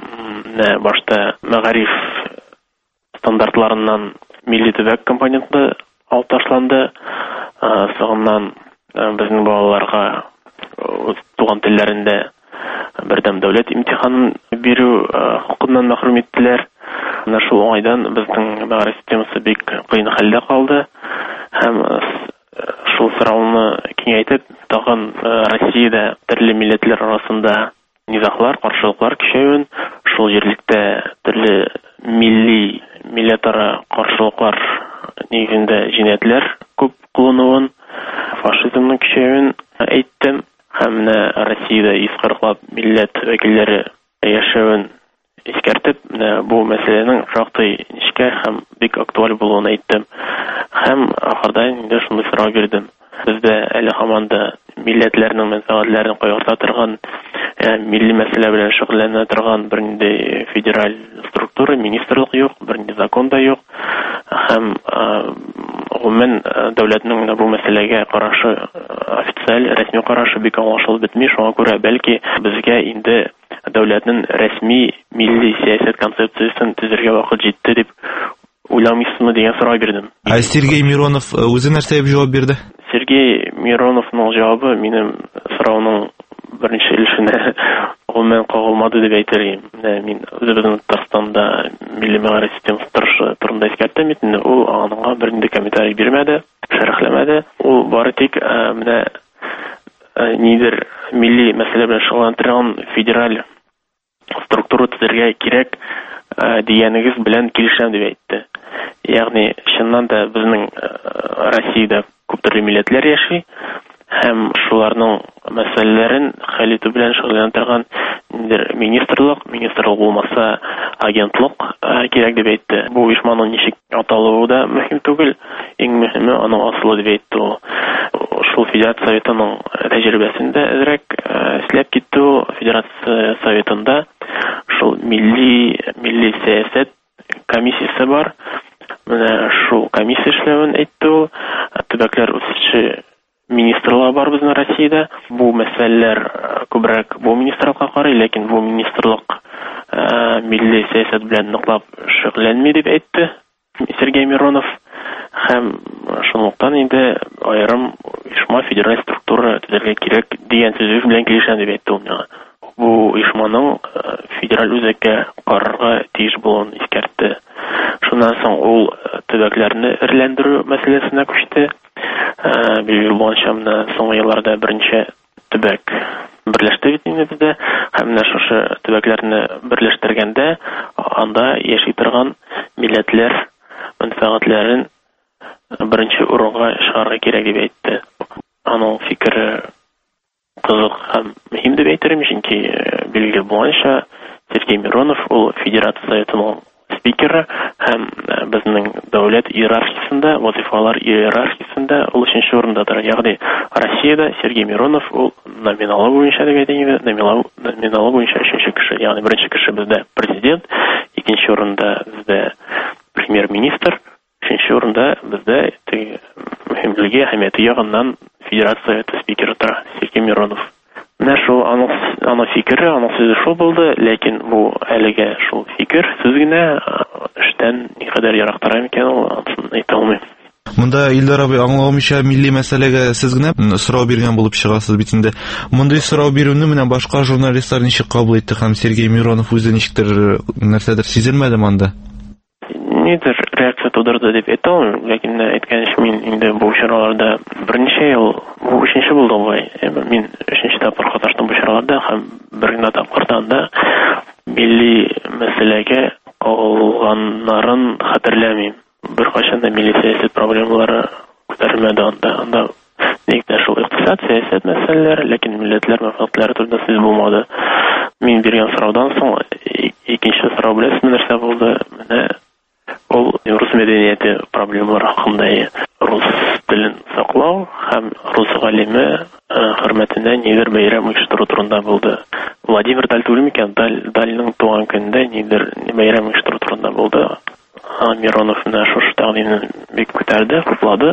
башта мәгариф стандартларыннан милли төбәк компоненты алып ташланды. Соңыннан безнең балаларга туган телләрендә бердәм дәүләт имтиханын бирү хукукыннан мәхрүм иттеләр. Шул уңайдан безнең мәгариф системасы бик кыен хәлдә калды. Һәм шул сорауны киңәйтеп, тагын Россиядә төрле милләтләр арасында низаклар, каршылыклар көчәюен, шул җирлектә төрле милли милләтара каршылыклар нигезендә җинаятьләр күп кылынуын, фашизмның көчәюен әйттем. Һәм Россиядә 140 милләт вәкилләре яшәвен искәртеп, бу мәсьәләнең шактый нечкә һәм бик актуаль булуын әйттем. Һәм ахырда инде шундый сорау бирдем. Бездә әле һаман да милләтләрнең мәсьәләләрен кайгырта торган, милли мәсьәлә белән шөгыльләнә торган бернинди федераль структура, министрлык юк, бернинди закон да юк. Һәм гомумән дәүләтнең бу мәсьәләгә карашы, официаль, рәсми карашы бик аңлашылып бетми. Шуңа күрә бәлки безгә инде дәүләтнең рәсми милли сәясәт концепциясын төзергә вакыт җитте дип уйламыйсызмы дигән сорау бирдем. Сергей Миронов үзе нәрсә дип җавап бирде? Сергей Мироновның җавабы минем сорауның беренче өлешенә гомумән кагылмады дип әйтергә. Мин үзебезнең Татарстанда милли мәгариф системасы турында искәртәм инде. Ул аңа бернинди комментарий бирмәде, шәрехләмәде. Ул бары тик менә нидер милли мәсьәлә белән шөгыльләндергән федераль структура төзергә кирәк дигәнегез белән килешәм дип әйтте. Ягъни чыннан да безнең Россиядә күп төрле милләтләр яши, һәм шуларның мәсьәләләрен хәл итү белән шөгыльләндергән министрлык булмаса агентлык кирәк дип әйтте. Бу оешманың ничек аталуы да мөһим түгел, иң мөһиме аның асылы дип әйтте ул. Шул федерация советының тәҗрибәсендә әзрәк эшләп китте. Федерация советында шул милли сәясәт комиссиясе бар. Менә шул комиссия эшләвен әйтте ул. Төбәкләр үсеше министрлыгы бар безнең Россиядә. Бу мәсьәләләр күбрәк бу министрлыкка карый, ләкин бу министрлык милли сәясәт белән ныклап шөгыльләнми дип әйтте Сергей Миронов. Һәм шунлыктан инде аерым оешма федераль структура төзергә кирәк дигән сүз белән килешәм дип әйтте ул миңа. Бу оешманың федераль үзәккә карарга тиеш булуын искәртте. Шуннан соң ул төбәкләрне эрләндерү мәсьәләсенә күчте. Билгеле булганча, соңгы елларда беренче төбәк берләште бит инде бездә. Һәм менә шушы төбәкләрне берләштергәндә анда яши торган милләтләр мәнфәгатьләрен беренче урынга чыгарга кирәк дип әйтте. Аның фикере кызык һәм мөһим дип әйтерем, чөнки билгеле булганча Сергей Миронов ул Федерация Советының спикеры һәм безнең дәүләт иерархиясендә, вазифалар иерархиясендә ул 3нче урындадыр. Ягъни Россиядә Сергей Миронов ул номиналы буенча дип әйтәйбез, номиналы буенча 3нче кеше. Ягъни беренче кеше бездә президент, икенче урында бездә премьер-министр, 3нче урында бездә мөһимлеге, әһәмияте ягыннан Федерация Советы спикеры тора, Сергей Миронов. Менә шул аның фикере, аның сүзе шул булды, ләкин бу әлегә шул фикер сүз генә, эштән никадәр ярактыра икән ул әйтә алмыйм. Монда Илдар абый аңламыйча милли мәсьәләгә сез генә сорау биргән булып чыгасыз бит инде. Мондай сорау бирүне менә башка журналистлар ничек кабул итте һәм Сергей Миронов үзе ничектер нәрсәдер сизелмәде монда? Нидер реакция тудырды дип әйтә алмыйм, ләкин әйткәнчә мин инде бу чараларда берничә ел, бу 3нче булды бугай. Мин 3нче тапкыр катнаштым бу чараларда һәм бер генә тапкырдан да милли мәсьәләгә калганнарын хәтерләмим. Беркайчан да милли сәясәт проблемалары күтәрелмәде анда. Нигездә шул икътисад, сәясәт мәсьәләләре, ләкин милләтләр мәнфәгатьләре турында сүз булмады. Мин биргән сораудан соң икенче сорау белән нәрсә булды? Менә ул рус мәдәнияте проблемалары хакында, рус телен саклау һәм рус галиме хөрмәтенә нидер бәйрәм оештыру турында булды. Владимир Даль түгел микән? Дальның туган көнендә нидер бәйрәм оештыру турында булды. Миронов менә шушы тәкъдимне бик күтәрде, хуплады.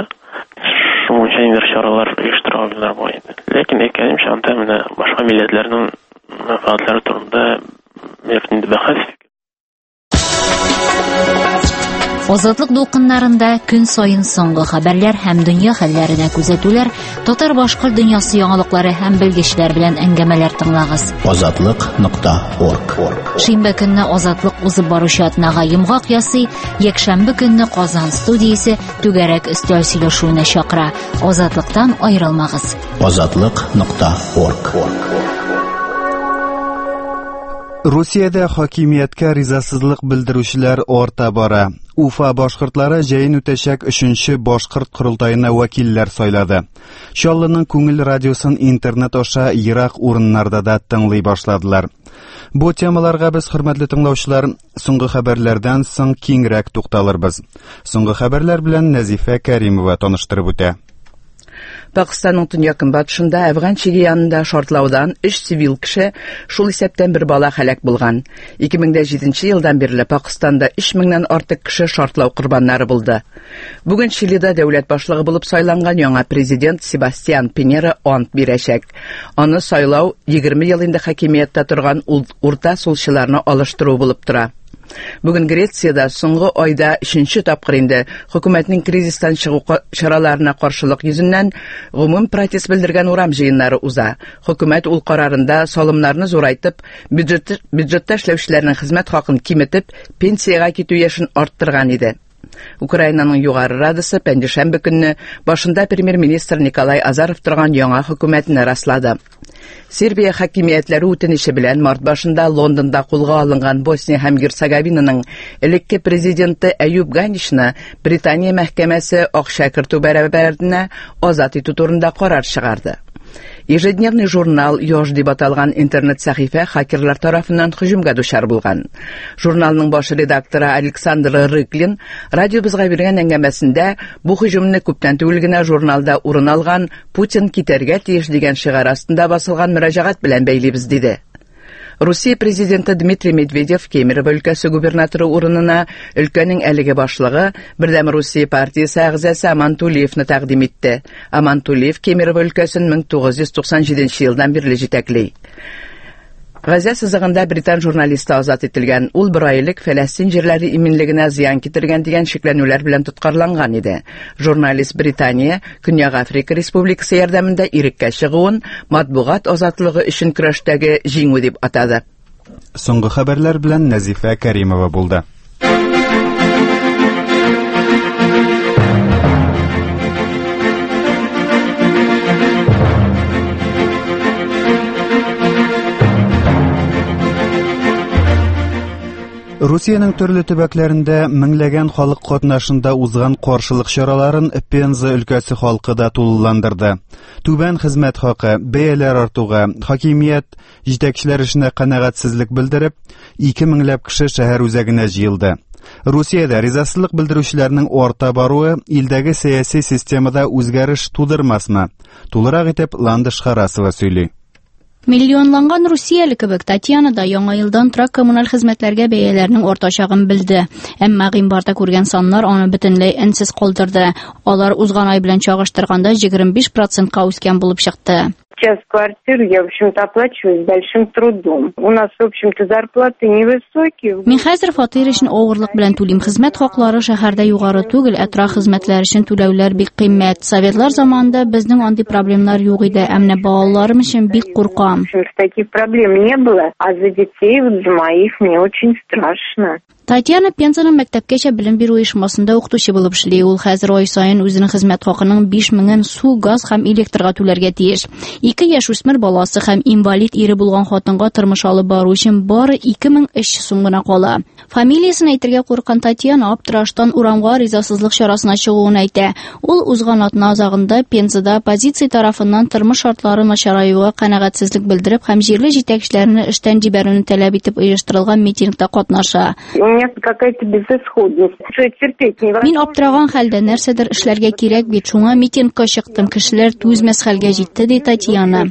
Шуңа нидер чаралар оештыра алганнар бу инде. Ләкин әйткәнемчә, анда менә башка милләтләрнең мәнфәгатьләре турында бер бәхәс. Азатлык дулкыннарында көн сайын соңгы хәбәрләр һәм дөнья хәлләренә күзәтүләр, татар-башкорт дөньясы яңалыклары һәм белгечләр белән әңгәмәләр тыңлагыз. Азатлык.орг. Шимбә көнне Азатлык узып баручы атнага йомгак ясый, якшәмбе көнне Казан студиясе түгәрәк өстәл сөйләшүенә чакыра. Азатлыктан аерылмагыз. Азатлык.орг. Русиядә хакимияткә ризасызлык белдерүчеләр арта бара. Уфа башкортлары җәен үтәчәк 3нче башкорт курултаена вәкилләр сайлады. Чаллының күңел радиосын интернет аша ерак урыннарда да тыңлый башладылар. Бу темаларга без, хөрмәтле тыңлаучылар, соңгы хәбәрләрдән соң киңрәк тукталырбыз. Соңгы хәбәрләр белән Нәзифә Кәримова таныштырып үтә. Пакистанның төньяк-көнбатышында Әфган чиге янында шартлаудан 3 цивил кеше, шул исәптән бер бала һәлак булган. 2007 елдан бирле Пакистанда 3000ннан артык кеше шартлау корбаннары булды. Бүген Чилида дәүләт башлыгы булып сайланган яңа президент Себастьян Пиньера ант бирәчәк. Аны сайлау 20 ел инде хакимияттә торган урта сулчыларны алыштыру булып тора. Бүген Грециядә соңгы айда 3нче тапкыр инде хөкүмәтнең кризистан чыгу чараларына каршылык йөзеннән гомум протест белдергән урам җыеннары уза. Хөкүмәт ул карарында салымнарны зурайтып, бюджетта эшләүчеләрнең хезмәт хакын киметеп, пенсияга китү яшен арттырган иде. Украинаның югары радасы пәнҗешәмбе көнне башында премьер-министр Николай Азаров торган яңа хөкүмәтне раслады. Сербия хакимиятләре үтенече белән март башында Лондонда кулга алынган Босния һәм Герцеговинаның элекке президенты Әюп Ганишны Британия мәхкәмәсе акча кертү бәрабәренә азат итү турында карар чыгарды. Ежедневный журнал «Ёж» дип аталган интернет-сәхифә хакерлар тарафыннан һөҗүмгә дучар булган. Журналның баш редакторы Александр Рыклин радиобызга биргән әңгәмәсендә бу һөҗүмне күптән түгел генә журналда урын алган «Путин китәргә тиеш» дигән шигар астында басылган мөрәҗәгать белән бәйлибез диде. Русия президенты Дмитрий Медведев Кемерово өлкәсе губернаторы урынына өлкәнең әлеге башлыгы Бердәм Русия партиясе әгъзасы Аман Тулиевны тәкъдим итте. Аман Тулиев Кемерово өлкәсен 1997 елдан бирле җитәкли. Газа сызыгында британ журналисты азат ителгән. Ул бер айлык Фәләстин җирләре иминлегенә зыян китергән дигән шикләнүләр белән тоткарланган иде. Журналист Британия Көньяк Африка Республикасы ярдәмендә иреккә чыгуын матбугат азатлыгы өчен көрәштәге җиңү дип атады. Соңгы хәбәрләр белән Нәзифә Кәримова булды. Русиянең төрле төбәкләрендә меңләгән халык катнашында узган каршылык чараларын Пенза өлкәсе халкы да тулыландырды. Түбән хезмәт хакы, бәяләр артуга, хакимият җитәкчеләр эшенә канәгатьсезлек белдереп, 2000ләп кеше шәһәр үзәгенә җыелды. Русиядә ризасызлык белдерүчеләрнең арта баруы илдәге сәяси системада үзгәреш тудырмасмы? Тулырак итеп Ландыш Харасова сөйли. Миллионланган Русияле кебек Татьяна да яңа елдан тора коммуналь хезмәтләргә бәяләрнең артачагын белде. Әмма гыйнбарда күргән саннар аны бөтенләй энсез калдырды. Алар узган ай белән чагыштырганда 25%-ка үскән булып чыкты. Сейчас квартиру я, в общем-то, оплачиваю с большим трудом. У нас, в общем-то, зарплаты невысокие. Мин хәзер фатир өчен авырлык белән түлим. Хезмәт хаклары шәһәрдә югары түгел, әтрaf хезмәтләр өчен түләүләр бик кыйммәт. Советлар заманында безнең андый проблемалар юк иде, әмма балаларым өчен бик куркам. Таких проблем не было, а за детей вот за моих мне очень страшно. Татьяна Пензаның мәктәпкәчә белем бирү оешмасында укытучы булып эшли. Ул хәзер ай саен үзенең хезмәт хакының 5000-ын су, газ һәм электрга түләргә тиеш. 2 яшүсмер баласы һәм инвалид ире булган хатынга тормыш алып бару өчен бары 2300 сум гына кала. Фамилиясын әйтергә курккан Татьяна аптыраштан урамга ризасызлык чарасына чыгуын әйтә. Ул узган атна азагында Пензада оппозиция тарафыннан тормыш шартлары начараюга канәгатьсезлек белдереп һәм җирле җитәкчеләрне эштән җибәрүне таләп итеп оештырылган митингта катнаша. Какая-то безысходность. Мин аптыраган хәлдә нәрсәдер эшләргә кирәк бит, шуңа митингка чыктым. Кешеләр түзмәс хәлгә җитте, ди Татьяна.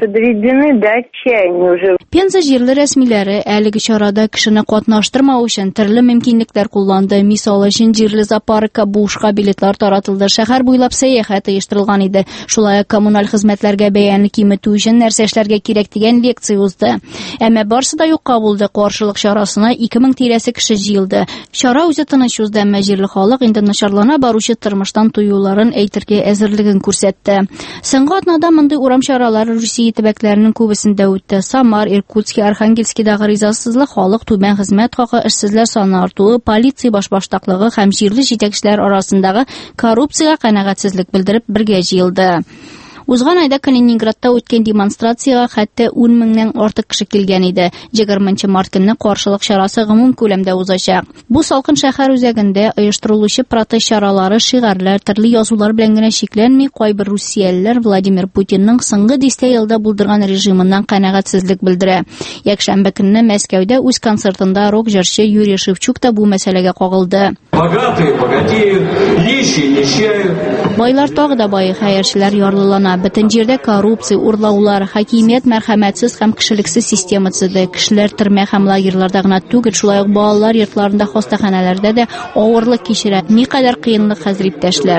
Пенза җирле рәсмиләре әлеге чарада кешене катнаштырмау өчен төрле мөмкинлекләр кулланды. Мисал өчен җирле зоопаркка бушка билетлар таратылды. Шәһәр буйлап сәяхәт оештырылган иде. Шулай ук коммуналь хезмәтләргә бәяне киметү өчен нәрсә эшләргә кирәк дигән лекция узды. Әмма барсы да юкка булды. Каршылык чарасына 2000 тирәсе кеше җыелды. Шара үзе тыныч узды, әмма җирле халык инде начарлана баручы тормыштан туюларын әйтергә әзерлеген күрсәтте. Соңгы атнада мондый урам чаралары Русия төбәкләренең күбесендә үтте. Самар, Иркутск, Архангельскидагы ризасызлык, халык түбән хезмәт хакы, эшсезләр саны артуы, полиция башбаштаклыгы һәм җирле җитәкчеләр арасындагы коррупциягә канәгатьсезлек белдереп бергә җыелды. Узган айда Калининградта үткән демонстрациягә хәтта 10,000-нән артык кеше килгән иде. 20 март көнне каршылык чарасы гомум күләмдә узачак. Бу салкын шәһәр үзәгендә оештырылучы протест чаралары, шигарләр, төрле язулар белән генә шикләнми, кайбер русиялеләр Владимир Путинның соңгы 10 елда булдырган режимыннан канәгатьсезлек белдерә. Якшәмбе көнне Мәскәүдә үз концертында рок-җырчы Юрий Шевчук та бу мәсьәләгә кагылды. Богатые богатеют, нищие нищают. Байлар тагы да бай, хәерчеләр ярлылана. Бөтен җирдә коррупция, урлаулар, хакимият мәрхәмәтсез һәм кешелексез системасы да, кешеләр төрмә һәм лагерьларда гына түгел, шулай ук балалар йортларында, хастаханәләрдә дә авырлык кичерә. Никадәр кыенлык хәзер иптәшләр.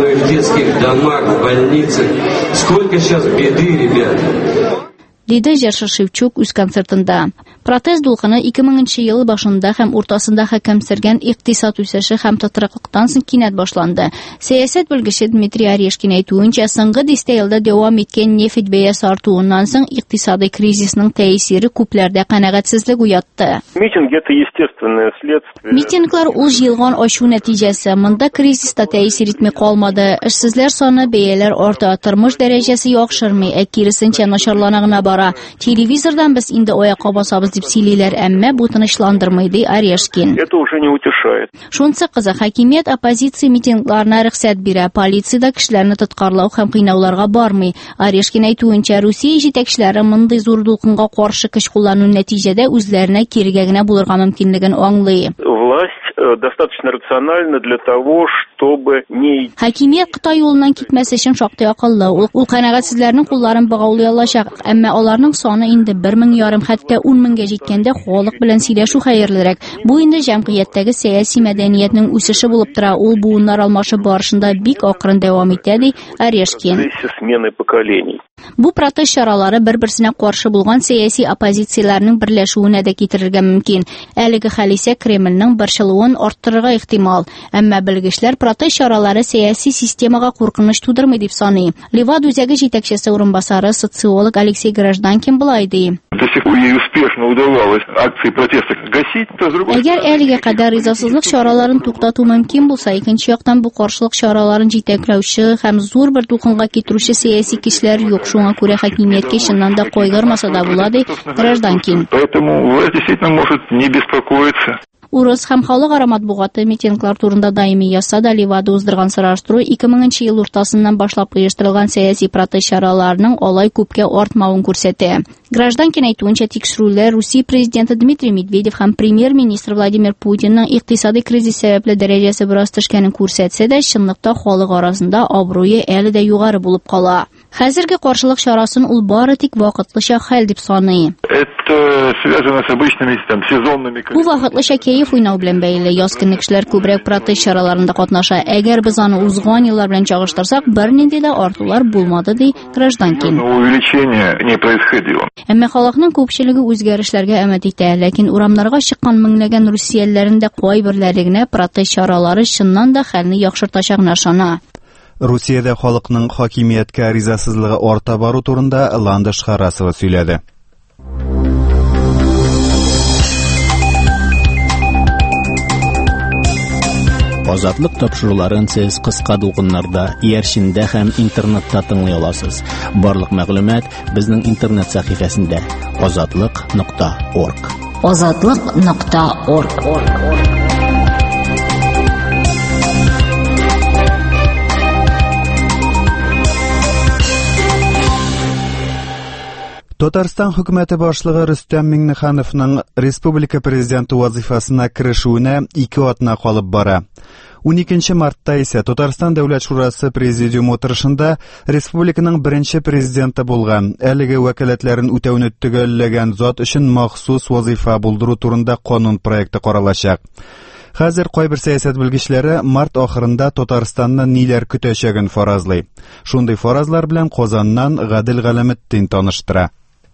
Сколько сейчас беды, ребят. Диде җырчы Шевчук үз концертында. Протест дулкыны 2000 ел башында һәм уртасында хөкем сөргән икътисад үсеше һәм тотрыклыктан соң кинәт башланды. Сәясәт белгече Дмитрий Орешкин әйтүенчә, соңгы 10 елда дәвам иткән нефт бәясе артуыннан соң икътисади кризисның тәэсире күпләрдә канәгатьсезлек уятты. Митинг это естественное следствие. Митинглар ул җыелган ачу нәтиҗәсе. Монда кризиста тәэсир итми калмады. Эшсезләр саны, бәяләр арта, тормыш дәрәҗәсе яхшырмый, киресенчә начарлана гына бара. Телевизордан без инде аякка басабыз дип сөйлиләр, әмма бу тынычландырмый, ди Орешкин. Это уже не утешает. Шунысы кызы, хакимият оппозиция митингларына рөхсәт бирә, полиция кешеләрне тоткарлау һәм кыйнауларга бармый. Орешкин әйтүенчә, Русия җитәкчеләре мондый зур дулкынга каршы көч куллану нәтиҗәдә үзләренә кирегә генә булырга мөмкинлеген аңлый. Власть достаточно рациональна для того, чтобы не... Хакимият Кытай юлыннан китмәс өчен шактый акыллы. Ул канәгатьсезләрнең кулларын богаулый алачак, әмма аларның саны инде 1,500, хәтта 10,000-гә җиткәндә халык белән сөйләшү хәерлерәк. Бу инде җәмгыятьтәге сәяси мәдәниятның үсеше булып тора. Ул буыннар алмашып барышында бик акрын дәвам итә, ди Орешкин. Смены поколений. Бу протест чаралары бер-берсенә каршы булган сәяси оппозицияләрнең берләшүенә дә китерергә мөмкин. Әлеге хәл исә Кремльнең борчылуын арттырырга ихтимал. Әмма белгечләр протест чаралары сәяси системага куркыныч тудырмый дип саный. Ливад үзәге җитәкчесе урынбасары социолог Алексей Гражданкин булай ди. Ей успешно удавалось акции протеста гасить, то с другой стороны... Әгәр әлегә кадәр ризасызлык чараларын туктату мөмкин булса, икенче яктан бу каршылык чараларын җитәкләүче һәм зур бер дулкынга китерүче сәяси кешеләр юк. Шуңа күрә хакимияткә чыннан да кайгырмаса да була, ди Гражданкин. Поэтому власть действительно может не беспокоиться. Урыс һәм халыкара матбугаты митинглар турында даими ясады, Ливада уздырган сораштыру 2000 ел уртасыннан башлап оештырылган сәяси протест чараларының алай күпкә артмавын күрсәтә. Гражданкин әйтүенчә, тикшерүләр Русия президенты Дмитрий Медведев һәм премьер-министр Владимир Путинның икътисади кризис сәбәпле дәрәҗәсе бераз төшкәнен күрсәтсә дә, чынлыкта халык арасында абруе әле дә югары булып кала. Хәзерге каршылык чарасын ул бары тик вакытлыча хәл дип саный. Бу вакытлыча кәеф уйнау белән бәйле. Яз көнне кешеләр күбрәк протест чараларында катнаша. Әгәр без аны узган еллар белән чагыштырсак, бернинди дә артулар булмады, ди Гражданкин. Әмма халыкның күпчелеге үзгәрешләргә өмет итә, ләкин урамнарга чыккан меңләгән русияләрнең дә кайберләре генә протест чаралары чыннан да хәлне яхшыртачагына ышана. Русиядә халыкның хакимияткә ризасызлыгы арта бару турында Ландыш Харасова сөйләде. Азатлык тапшыруларын сез кыска дулкыннарда, иярчиндә һәм интернетта тыңлый аласыз. Барлык мәгълүмат безнең интернет сәхифәсендә azatlyk.org. azatlyk.org. Татарстан хөкүмәте башлыгы Рөстәм Миңнехановның республика президенты вазифасына керешүенә 2 атна калып бара. 12 мартта исә Татарстан Дәүләт Шурасы президиум утырышында республиканың беренче президенты булган, әлеге вәкаләтләрен үтәүне төгәлләгән зат өчен махсус вазифа булдыру турында канун проекты каралачак. Хәзер кайбер сәясәт белгечләре март ахырында Татарстанны ниләр көтәчәген фаразлый. Шундый фаразлар белән Казаннан Гадел Галәметдин таныштыра.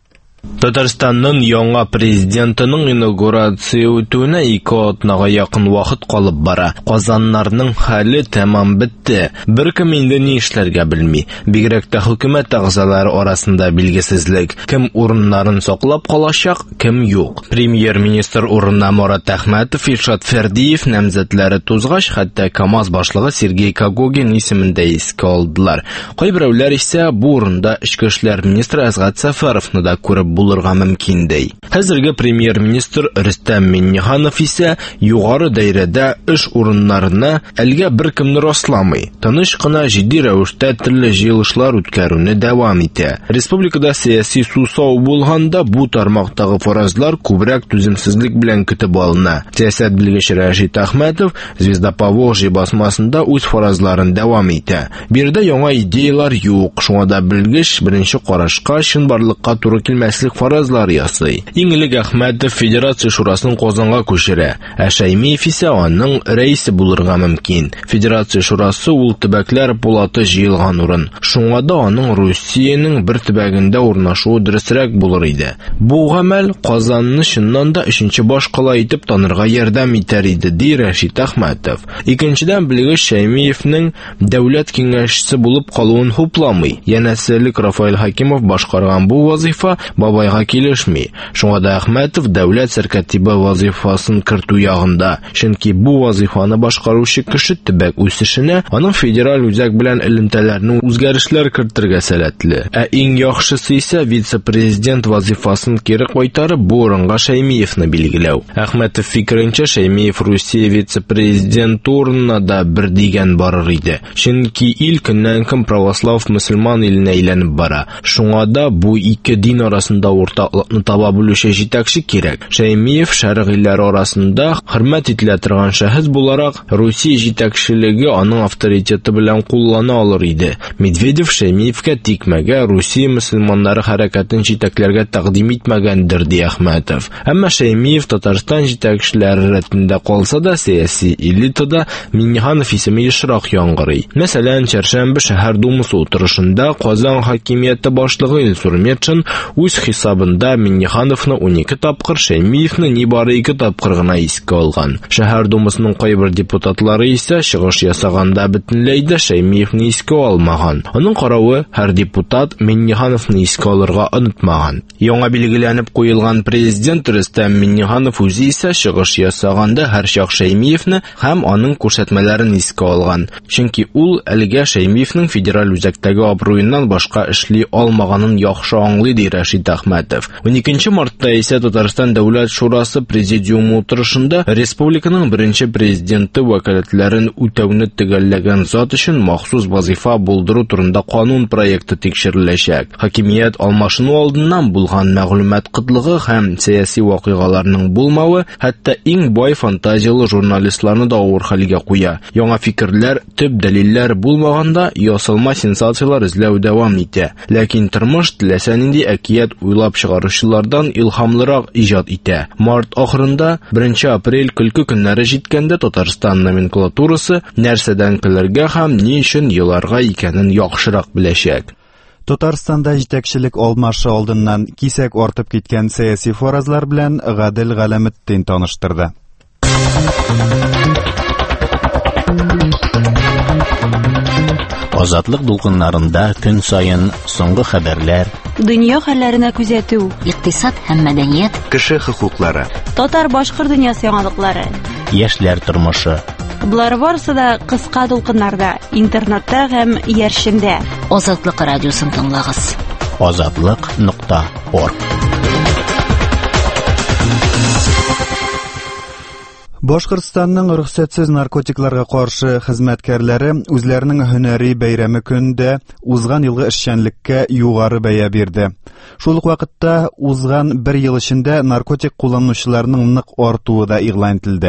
Татарстанның яңа президентының инаугурация үтүенә 2 атнага якын вакыт калып бара. Казаннарның хәле тәмам бетте. Беркем инде ни эшләргә белми. Бигрәк тә хөкүмәт әгъзалары арасында билгесезлек. Кем урыннарын саклап калачак, кем юк. Премьер-министр урынына Мурат Әхмәтов, Илшат Фәрдиев намзәтләре тузгач, хәтта КАМАЗ башлыгы Сергей Кагогин исемендә искә алдылар. Кайберәүләр исә бу урында Ичке эшләр министры Әсгать Сәфәровны да күреп булырга мөмкин ди. Хәзерге премьер-министр Рөстәм Миңнеханов исә югары даирәдә эш урыннарына әлгә беркемне расламый. Тыныч кына җитди рәвештә төрле җыелышлар үткәрүне дәвам итә. Республикада сәяси сусау булганда бу тармактагы фаразлар күбрәк түземсезлек белән көтеп алына. Сәясәт белгече Рәшит Әхмәтов Звезда Поволжья басмасында үз фаразларын дәвам итә. Бирдә яңа идеялар юк. Шуңа да белгеч беренче карашка чынбарлыкка туры килмәслек фаразлар ясый. Иң элек Әхмәтов Федерация Шурасын Казанга күчерә, ә Шәймиев исә аның рәисе булырга мөмкин. Федерация Шурасы ул төбәкләр пулаты җыелган урын. Шуңа да аның Русиянең бер төбәгендә урнашуы дөресрәк булыр иде. Бу гамәл Казанны чыннан да 3нче баш кала итеп танырга ярдәм итәр иде, ди Рәшит Әхмәтов. Икенчедән белгеч Шәймиевнең дәүләт киңәшчесе булып калуын хупламый. Янәселек Рафаэль Хакимов башкарган бу вазифа бабайга килешми. Шуңа да Әхмәтов дәүләт сәркәтибе вазифасын кертү ягында. Чөнки бу вазифаны башкаручы кеше төбәк үсешенә, аның федераль үзәк белән элемтәләрне үзгәрешләр кертергә сәләтле. Ә иң яхшысы исә вице-президент вазифасын кире кайтарып бу урынга Шәймиевны билгеләү. Әхмәтов фикеренчә, Шәймиев Русия вице-президент урынына да бер дигән барыр иде. Чөнки ил көннән-көн православ мөселман иленә әйләнеп бара. Шуңа да бу ике дин арасында уртаклыкны таба белүче җитәкче кирәк. Шәймиев шәргыйләр арасында хөрмәт ителә торган шәхес буларак, Русия җитәкчелеге аның авторитеты белән куллана алыр иде. Медведев Шәймиевкә тикмәгә Русия мөселманнары хәрәкәтен җитәкләргә тәкъдим итмәгәндер, ди Әхмәтов. Әмма Шәймиев Татарстан җитәкчеләре рәтендә калса да, сәяси элитада Миңнеханов исеме ешрак яңгырый. Мәсәлән, Чәршәмбе шәһәр думасы утырышында Казан хакимияте башлыгы Илсур Метшин үз хисабында Миңнехановны 12 тапкыр, Шәймиевны нибары 2 тапкыр гына искә алган. Шәһәр думасының кайбер депутатлары исә чыгыш ясаганда бөтенләй дә Шәймиевны искә алмаган. Аның каравы, һәр депутат Миңнехановны искә алырга онытмаган. Яңа билгеләнеп куелган президент Рөстәм Миңнеханов үзе исә чыгыш ясаганда һәрчак Шәймиевны һәм аның күрсәтмәләрен искә алган. Чөнки ул әлегә Шәймиевнең федераль үзәктәге абруеннан башка эшли алмаганын яхшы аңлый, ди Рәшит Әхмәтов. 12 мартта исә Татарстан Дәүләт Шурасы президиумы утырышында республиканың беренче президенты вәкаләтләрен үтәүне төгәлләгән зат өчен махсус вазифа булдыру турында канун проекты тикшереләчәк. Хакимият алмашыну алдыннан булган мәгълүмат кытлыгы һәм сәяси вакыйгаларның булмавы хәтта иң бай фантазиялы журналистларны да авыр хәлгә куя. Яңа фикерләр, төп дәлилләр булмаганда ясалма сенсациялар эзләү дәвам итә. Ләкин тормыш теләсә нинди әкият уйлап чыгаручылардан илһамлырак иҗат итә. Март ахырында 1 апрель көлке көннәре җиткәндә Татарстан номенклатурасы нәрсәдән көләргә һәм ни өчен еларга икәнен яхшырак беләчәк. Татарстанда җитәкчелек алмашы алдыннан кисәк артып киткән сәяси фаразлар белән Гадел Галәметдин таныштырды. Азатлык дулкыннарында көн сайын соңгы хәбәрләр, дөнья хәлләренә күзәтү, икътисад һәм мәдәният, кеше хокуклары, татар-башкорт дөньясы яңалыклары, яшьләр тормышы. Булар барысы да кыска дулкыннарда, интернетта һәм яршендә. Азатлык радиосын тыңлагыз. Azatlyk.org. Башкортстанның рөхсәтсез наркотикларга каршы хезмәткәрләре үзләренең һөнәри бәйрәме көндә узган елгы эшчәнлеккә югары бәя бирде. Шул ук вакытта узган 1 ел эчендә наркотик кулланучыларның нык артуы да игълан ителде.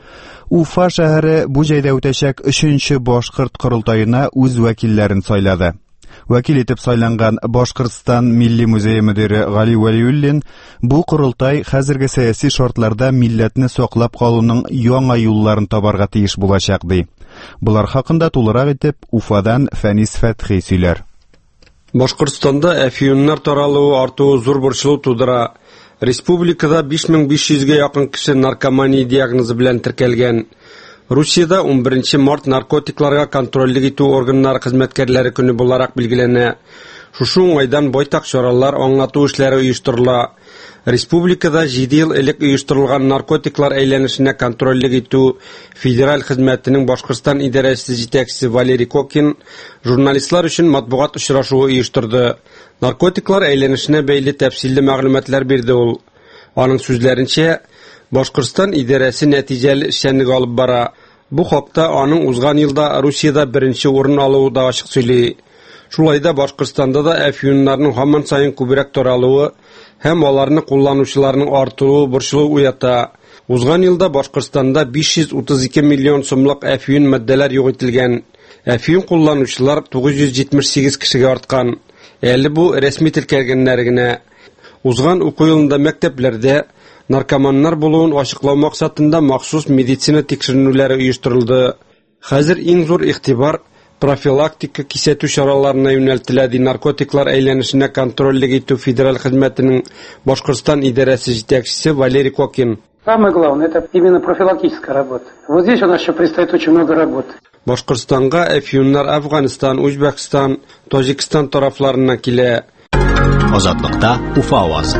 Уфа шәһәре бу җайда үтәчәк 3нче башкорт корылтаена үз вәкилләрен сайлады. Вәкил итеп сайланган Башкортстан Милли музее мөдире Гали Вәлиуллин бу корылтай хәзерге сәяси шартларда милләтне саклап калуның яңа юлларын табарга тиеш булачак ди. Булар хакында тулырак итеп Уфадан Фәнис Фәтхи сөйләр. Башкортстанда әфионнар таралуы артуы зур борчылу тудыра. Республикада 5500-гә якын кеше наркомания диагнозы белән теркәлгән. Русиядә 11 март наркотикларга контрольлек итү органнары хезмәткәрләре көне буларак билгеләнә. Шушы уңайдан байтак чаралар, аңлату эшләре оештырыла. Республикада 7 ел элек оештырылган наркотиклар әйләнешенә контрольлек итү федераль хезмәтенең Башкортстан идарәсе җитәкчесе Валерий Кокин журналистлар өчен матбугат очрашуы оештырды. Наркотиклар әйләнешенә бәйле тәфсилле мәгълүматлар бирде ул. Аның сүзләренчә, Башкортстан идарәсе нәтиҗәле эшчәнлек алып бара. Бу хакта аның узган елда Русиядә беренче урын алуы да ачык сөйли. Шулай да Башкортстанда да әфионнарның һаман сайын күбрәк таралуы һәм аларны кулланучыларның артуы борчылу уята. Узган елда Башкортстанда 532 миллион сумлык әфион матдәләр юк ителгән. Әфион кулланучылар 978 кешегә арткан. Әле бу рәсми теркәлгәннәр генә. Узган уку елында мәктәпләрдә наркоманнар булуын ачыклау максатында махсус медицина тикшеренүләре оештырылды. Хәзер иң зур игътибар профилактика кисәтү чараларына юнәлтелә ди наркотиклар әйләнешенә контрольлек итү федераль хезмәтенең Башкортстан идарәсе җитәкчесе Валерий Кокин. Самое главное это именно профилактическая работа. Вот здесь у нас еще предстоит очень много работы. Башкортстанга әфионнар Афганистан, Үзбәкстан, Таҗикстан тарафларыннан килә. Азатлыкта Уфа авазы.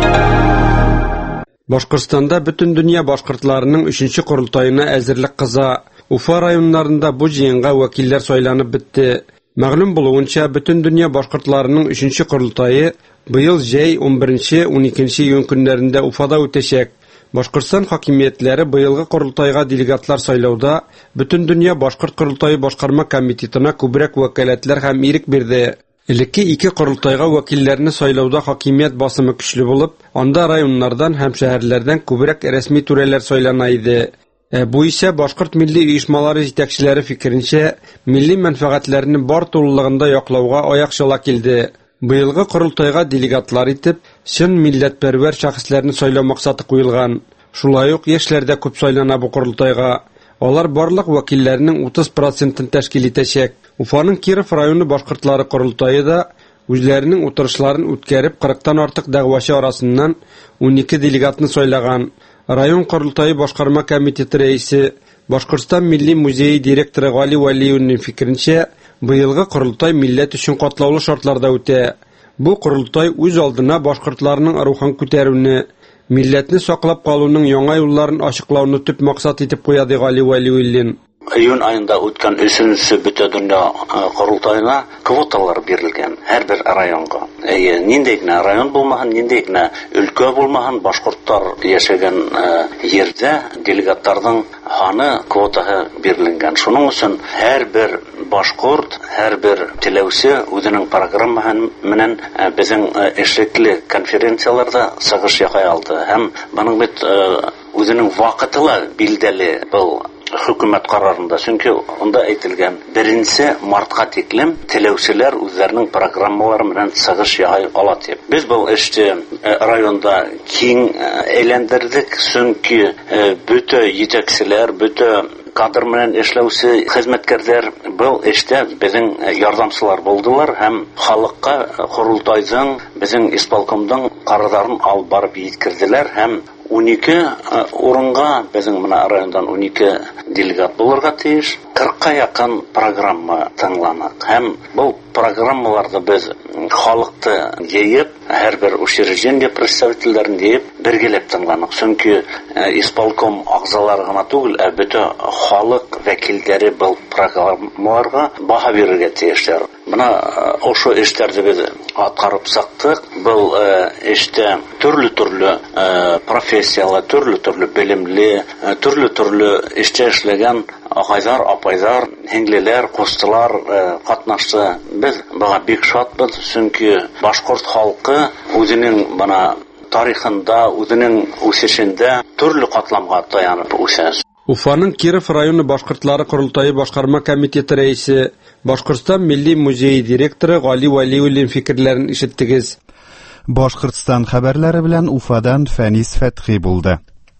Башкортстанда бөтен дөнья башкортларының 3нче корылтаена әзерлек кыза. Уфа районнарында бу җыенга вәкилләр сайланып бетте. Мәгълүм булуынча, бөтен дөнья башкортларының 3нче корылтайы быел җәй 11-12 июнь көннәрендә Уфада үтәчәк. Башкортстан хакимиятләре быелгы корылтайга делегатлар сайлауда бөтен дөнья башкорт корылтайы башкарма комитетына күбрәк вәкаләтләр һәм ирек бирде. Элекке 2 корылтайга вәкилләрне сайлауда хакимият басымы көчле булып, анда районнардан һәм шәһәрләрдән күбрәк рәсми түрәләр сайлана иде. Бу исә башкорт милли оешмалары җитәкчеләре фикеренчә, милли мәнфәгатьләрне бар тулылыгында яклауга аякчыла килде. Быелгы корылтайга делегатлар итеп, чын милләтпәрвәр шәхесләрне сайлау максаты куелган. Шулай ук яшьләр дә күп сайлана бу корылтайга. Алар барлык вәкилләрнең 30%-ын тәшкил итәчәк. Уфаның Киров районы башкортлары корылтайы да үзләренең утырышларын үткәреп 40-тан артык дәгъвачы арасыннан 12 делегатны сайлаган. Район корылтайы башкарма комитеты рәисе, Башкортстан Милли музее директоры Гали Вәлиуллин фикеренчә, быелгы корылтай милләт өчен катлаулы шартларда үтә. Бу корылтай үз алдына башкортларның рухын күтәрүне, милләтне саклап калуның яңа юлларын ачыклауны төп максат итеп куя ди Гали Вәлиуллин. Июнь айында үткән 3-нче бөтен дөнья курултаена квоталар бирелгән һәрбер районга. Нинди генә район булмаһын, нинди генә өлкә булмаһын, башкортлар яшәгән ердә делегаттарның ханы квотаһы бирелгән. Шуның өчен һәрбер башкорт, һәрбер теләүче үзенең программаһын менән безнең эшлекле конференцияларда сагыш ясый алды. Һәм моның бит үзенең вакытыла билдәле был хөкүмәт карарында, чөнки онда әйтелгән 1 мартка тиклем теләүчеләр үзләренең программалары белән сагыш ясый ала дип. Без бу эште районда киң әйләндердек, чөнки бүтә җитәкчеләр, бүтә кадр белән эшләүче хезмәткәрләр бу эштә безнең ярдәмчылар булдылар һәм халыкка курултайның, безнең исполкомның карарларын алып барып җиткерделәр һәм 12 урынга безнең менә райондан 12 делегат булырга тиеш, 40-ка якын программа тыңланык. Һәм бу программаларда без халыкты җыеп, һәрбер учреждение представительләрен җыеп, бергәләп тыңланык. Чөнки исполком агзалары гына түгел, бөтен халык вәкилләре бу программаларга баһа бирергә тиешләр. Менә ошо эшләрдә без аткарып сактык. Бу эштә төрле профессиялар, төрле белемле, төрле эштә эшләгән агайлар, апайлар, һеңлеләр, кустылар катнашты. Без буга бик шатбыз, чөнки башкорт халкы үзенең бана тарихында, үзенең үсешендә төрле катламга таянып үсә. Уфаның Киров районы башкортлары курултайы башкарма комитеты рәисе, Башкортстан Милли музее директоры Гали Валиуллин фикерләрен ишеттегез. Башкортстан хәбәрләре белән Уфадан Фәнис Фәтхи булды.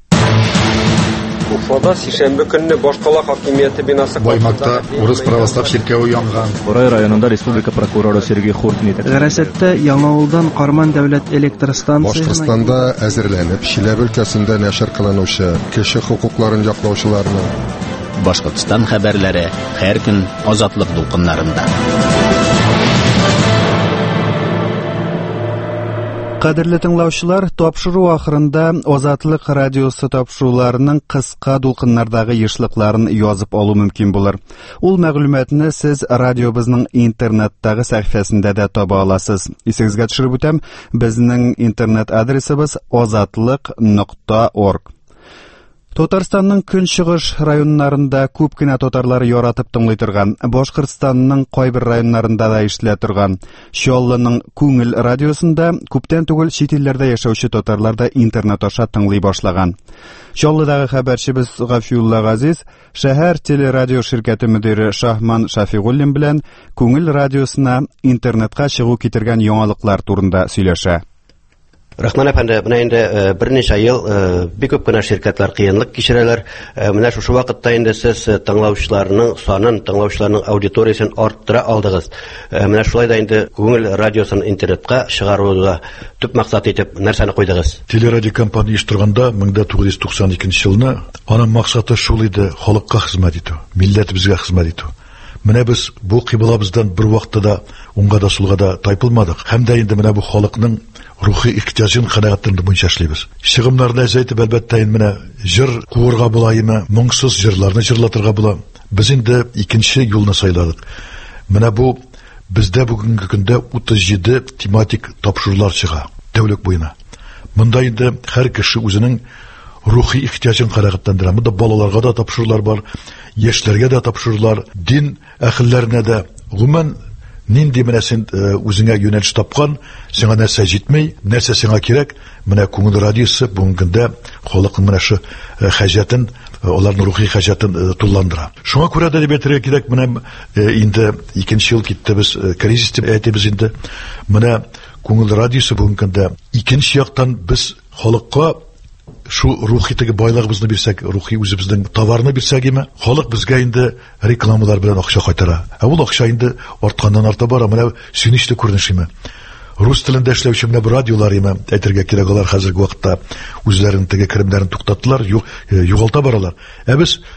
Уфада сишәмбе көнне Башкала хакимияте бинасы Баймакта Урыс православ чиркәве янган. Борай районында республика прокуроры Сергей Хуртин итә. Гәрәсәттә Яңавылдан Карман дәүләт электр станциясына Башкортстанда әзерләнеп, Чиләбе өлкәсендә нәшер кылынучы кеше хукукларын яклаучыларны. Башкортстан хәбәрләре һәр көн азатлык дулкыннарында. Кадерле тыңлаучылар, тапшыру ахырында Азатлык радиосы тапшыруларының кыска дулкыннардагы ешлыкларын язып алу мөмкин булыр. Ул мәгълүматны сез радиобызның интернеттагы сәхифәсендә дә таба аласыз. Исегезгә төшереп үтәм, безнең интернет адресыбыз azatlyk.org. Татарстанның көнчыгыш районнарында күп кенә татарлары яратып тыңлый торган, Башкортстанның кайбер районнарында да ишетелә торган Чаллының Күңел радиосында күптән түгел чит илләрдә яшәүче татарлар да интернет аша тыңлый башлаган. Чаллыдагы хәбәрчебез Гафиулла Газиз шәһәр телерадио ширкәте мөдире Шахман Шафигуллин белән Күңел радиосына интернетка чыгу китергән яңалыклар турында сөйләшә. Рахман әфәнде, менә инде берничә ел бик күп кенә ширкәтләр кыенлык кичерәләр. Менә шушы вакытта инде сез тыңлаучыларның санын, тыңлаучыларның аудиториясын арттыра алдыгыз. Менә шулай да инде Күңел радиосын интернетка чыгаруга төп максат итеп нәрсәне куйдыгыз? Телерадио компания ишторганда 1992 елны аның максаты шул иде: халыкка хезмәт итү, милләтебезгә хезмәт итү. Менә без бу кыйблабыздан бер вакытта да уңга да сулга да тайпылмадык. Һәм дә инде менә бу халыкның рухи ихтиҗын канәгатьләндерү буенча эшлибез. Чыгымнарны әйтеп әлбәттә менә җыр куырга була, моңсыз җырларны җырлатырга була. Без инде икенче юлны сайладык. Менә бу бездә бүгенге көндә 37 тематик тапшырулар чыга тәүлек буена. Монда инде һәр кеше үзенең рухи ихтиҗын канәгатьләндерә. Монда балаларга да тапшырулар бар, яшьләргә дә тапшырулар, дин әһелләренә дә. Гомумән нинди менә син үзеңә юнәлеш тапкан, сиңа нәрсә җитмәй, нәрсә сиңа кирәк, менә Күңел радиосы бүгенге көндә халыкның менә шу хаҗатын, аларның рухи хаҗатын тулландыра. Шуңа күрә дә дип әйтергә кирәк, менә инде икенче ел китте без кризис дип әйтәбез инде. Менә Күңел радиосы бүгенге көндә икенче яктан без халыкка шу рухи теге байлыгыбызны бирсәк, рухи үзебезнең товарны бирсәк, халык безгә инде рекламалар белән акча кайтара. Ул акча инде артканнан арта бара. Менә сөйнечле күренеш име. Рус телендә эшләүче менә радиолар әйтергә кирәк, алар хәзерге вакытта үзләренең теге керемнәрен туктаттылар, югалта баралар. Без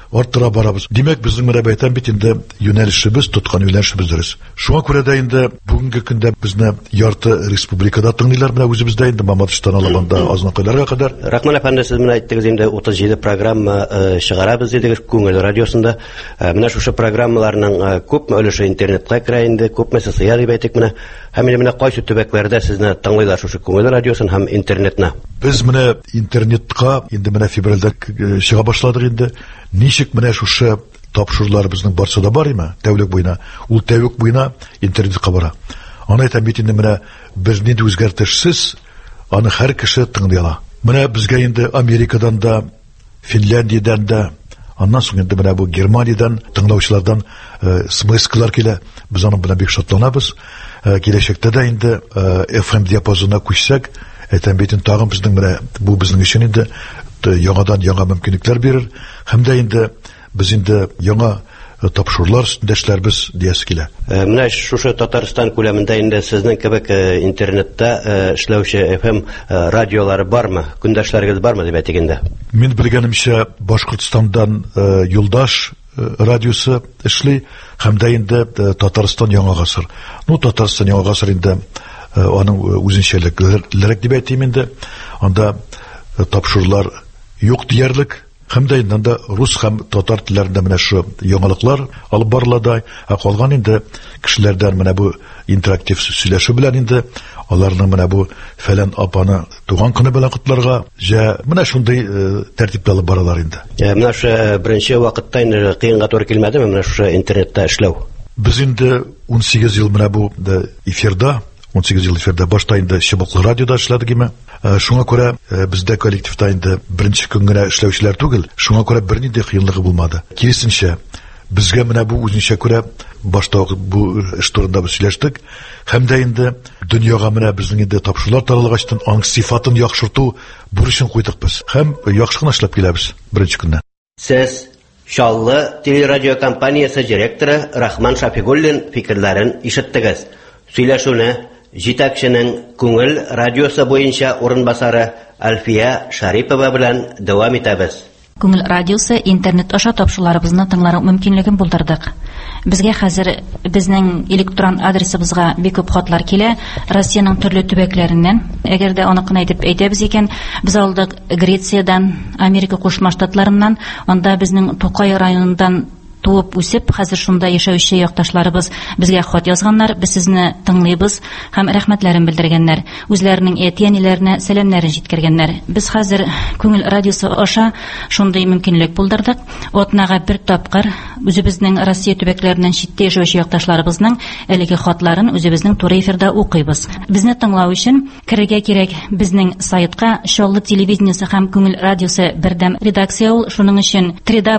арттыра барабыз. Демәк, безнең менә бәйтәм бит инде юнәлешебез, тоткан юнәлешебез дөрес. Шуңа күрә дә инде бүгенге көндә безне ярты республикада тыңлыйлар менә үзебездә инде Мамадыштан алаганда Азнакайларга кадәр. Рахман әфәнде, сез менә әйттегез инде 37 программа чыгарабыз дидегез Күңел радиосында. Менә шушы программаларның күпме өлеше интернетка керә инде, күпмесе сыя дип әйтик менә. Һәм менә кайсы төбәкләрдә сезне тыңлыйлар шушы Күңел радиосын һәм интернетны? Без менә интернетка инде менә февральдә чыга башладык инде. Ничек менә шушы тапшырулар безнең барса да бар име? Тәүлек буена, ул тәүлек буена интернетка бара. Аны әйтәм бит инде менә без нинди үзгәртешсез аны һәр кеше тыңлый ала. Менә безгә инде Америкадан да, Финляндиядән да, аннан соң инде менә бу Германиядән тыңлаучылардан смс-калар килә. Без аның белән бик шатланабыз. Киләчәктә дә инде FM диапазонына күчсәк, әйтәм бит инде тагын безнең менә бу безнең өчен инде яңадан яңа мөмкинлекләр бирер. Һәм дә инде без инде яңа тапшырулар өстендә эшләрбез диясе килә. Менә шушы Татарстан күләмендә инде сезнең кебек интернетта эшләүче FM радиолары бармы? Көндәшләрегез бармы дип әйтик инде? Мин белгәнемчә Башкортстандан Юлдаш радиосы эшли, һәм дә инде Татарстан Яңа гасыр. Татарстан Яңа гасыр инде аның үзенчәлекләре дип әйтим инде. Анда тапшырулар юк диярлек. Һәм дә инде рус һәм татар телләрендә менә шу яңалыклар алып барыла. Калган инде кешеләрдән менә бу интерактив сөйләшү белән инде аларның менә бу фәлән апаны туган көне белән котларга менә шундый тәртиптә алып баралар инде. Менә шу беренче вакытта инде кыенга туры килмәдеме менә шу интернетта эшләү? Без инде 18 ел менә бу эфирда 18 ел эфирда башта инде Чыбыклы радиода эшләдек име. Шуңа күрә бездә коллективта инде беренче көн генә эшләүчеләр түгел. Шуңа күрә бернинди кыенлыгы булмады. Киресенчә, безгә менә бу үзенчә күрә башта бу эш турында без сөйләштек. Һәм дә инде дөньяга менә безнең инде тапшырулар таралгачтан аның сыйфатын яхшырту бурычын куйдык biz. Һәм яхшы гына эшләп киләбез беренче көннән. Сез Шаллы телерадио компаниясе директоры Рахман Шафигуллин фикерләрен ишеттегез. Сөйләшүне җитәкченең Күңел радиосы буенча урынбасары Альфия Шарипова белән дәвам итәбез. Күңел радиосы интернет аша тапшыруларыбызны тыңлау мөмкинлеген булдырдык. Безгә хәзер безнең электрон адресыбызга бик күп хатлар килә Россиянең төрле төбәкләреннән. Әгәр дә аны кына әйтеп әйтәбез икән, без алдык Грециядән, Америка Кушма Штатларыннан, анда безнең Тукай районыннан туып үсеп, хәзер шунда яшәүче якташларыбыз безгә хат язганнар, без сезне тыңлыйбыз һәм рәхмәтләрен белдергәннәр. Үзләренең әти-әниләренә сәламнәрен җиткергәннәр. Без хәзер Күңел радиосы аша шундый мөмкинлек булдырдык. Атнага бер тапкыр үзебезнең Россия төбәкләреннән читтә яшәүче якташларыбызның әлеге хатларын үзебезнең туры эфирда укыйбыз. Безне тыңлау өчен керергә кирәк безнең сайтка Шаллы телевидениесе һәм Күңел радиосы бердәм редакция ул. Шуның өчен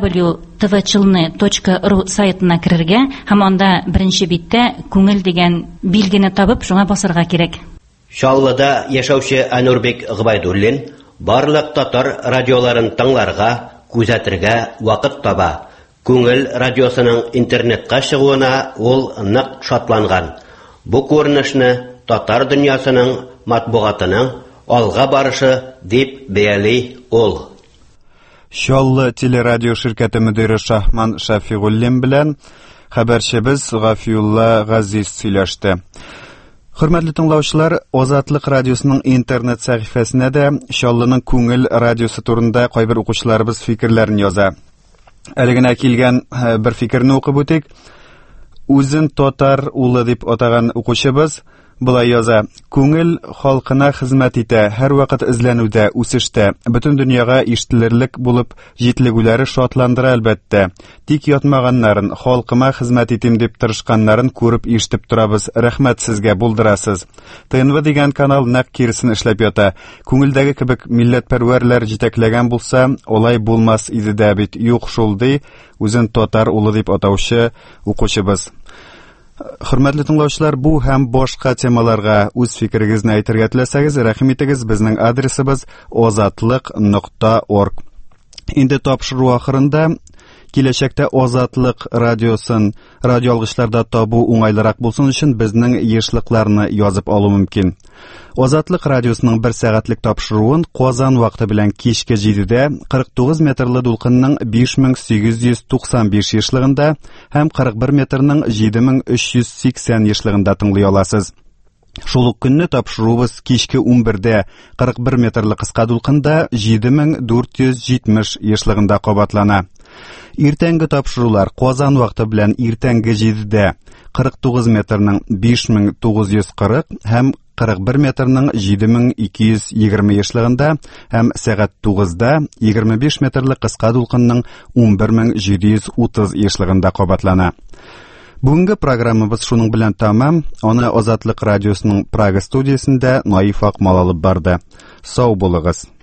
www.tvchilny.ru сайтына керергә һәм анда беренче биттә Күңел дигән билгене табып, шуңа басырга кирәк. Шаллыда яшәүче Анурбек Гыбайдуллин барлык татар радиоларын тыңларга, күзәтергә вакыт таба. Күңел радиосының интернетка чыгуына ул нык шатланган. Бу күренешне татар дөньясының матбугатының алга барышы дип бәяли ул. Шаллы телерадио ширкәте мөдире Шахман Шафигуллин белән хәбәрчебез Гафиулла Газиз сөйләште. Хөрмәтле тыңлаучылар, Азатлык радиосының интернет сәхифәсенә дә Шаллының Күңел радиосы турында кайбер укучыларыбыз фикерләрен яза. Әле генә килгән бер фикерне укып үтик. Үзен татар улы дип атаган укучыбыз Булай яза: Күңел халкына хезмәт итә, һәр вакыт эзләнүдә, үсештә, бөтен дөньяга ишетелерлек булып, җитлегүләре шатландыра әлбәттә. Тик ятмаганнарын, халкыма хезмәт итим дип тырышканнарын күреп ишетеп торабыз. Рәхмәт сезгә, булдырасыз. ТНВ дигән канал нәкъ киресен эшләп ята. Күңелдәге кебек милләтпәрвәрләр җитәкләгән булса, олай булмас иде дә бит. Юк шул ди, үзен татар улы дип атаучы укучыбыз. Хөрмәтле тыңлаучылар, бу һәм башка темаларга үз фикерегезне әйтергә теләсәгез, рәхим итегез. Безнең адресыбыз ozatlik.org. Инде тапшыру ахырында Киләчәктә Азатлык радиосын радио алгычларда табу уңайлырак булсын өчен безнең ешлыкларны язып алу мөмкин. Азатлык радиосының 1 сәгатьлек тапшыруын Казан вакыты белән кичке 7дә 49 метрлы дулкынның 5895 ешлыгында һәм 41 метрның 7380 ешлыгында тыңлый аласыз. Шул ук көнне тапшырубыз кичке 11дә 41 метрлы кыска дулкында 7470 ешлыгында кабатлана. Иртәнге тапшырулар Казан вакыты белән иртәнге 7дә 49 метрның 5940 һәм 41 метрның 7220 ешлыгында һәм сәгать 9да 25 метрлы кыска дулкынның 11730 ешлыгында кабатлана. Бүгенге программабыз шуның белән тәмам. Аны Азатлык радиосының Прага студиясендә Наиф Акмал алып барды. Сау булыгыз.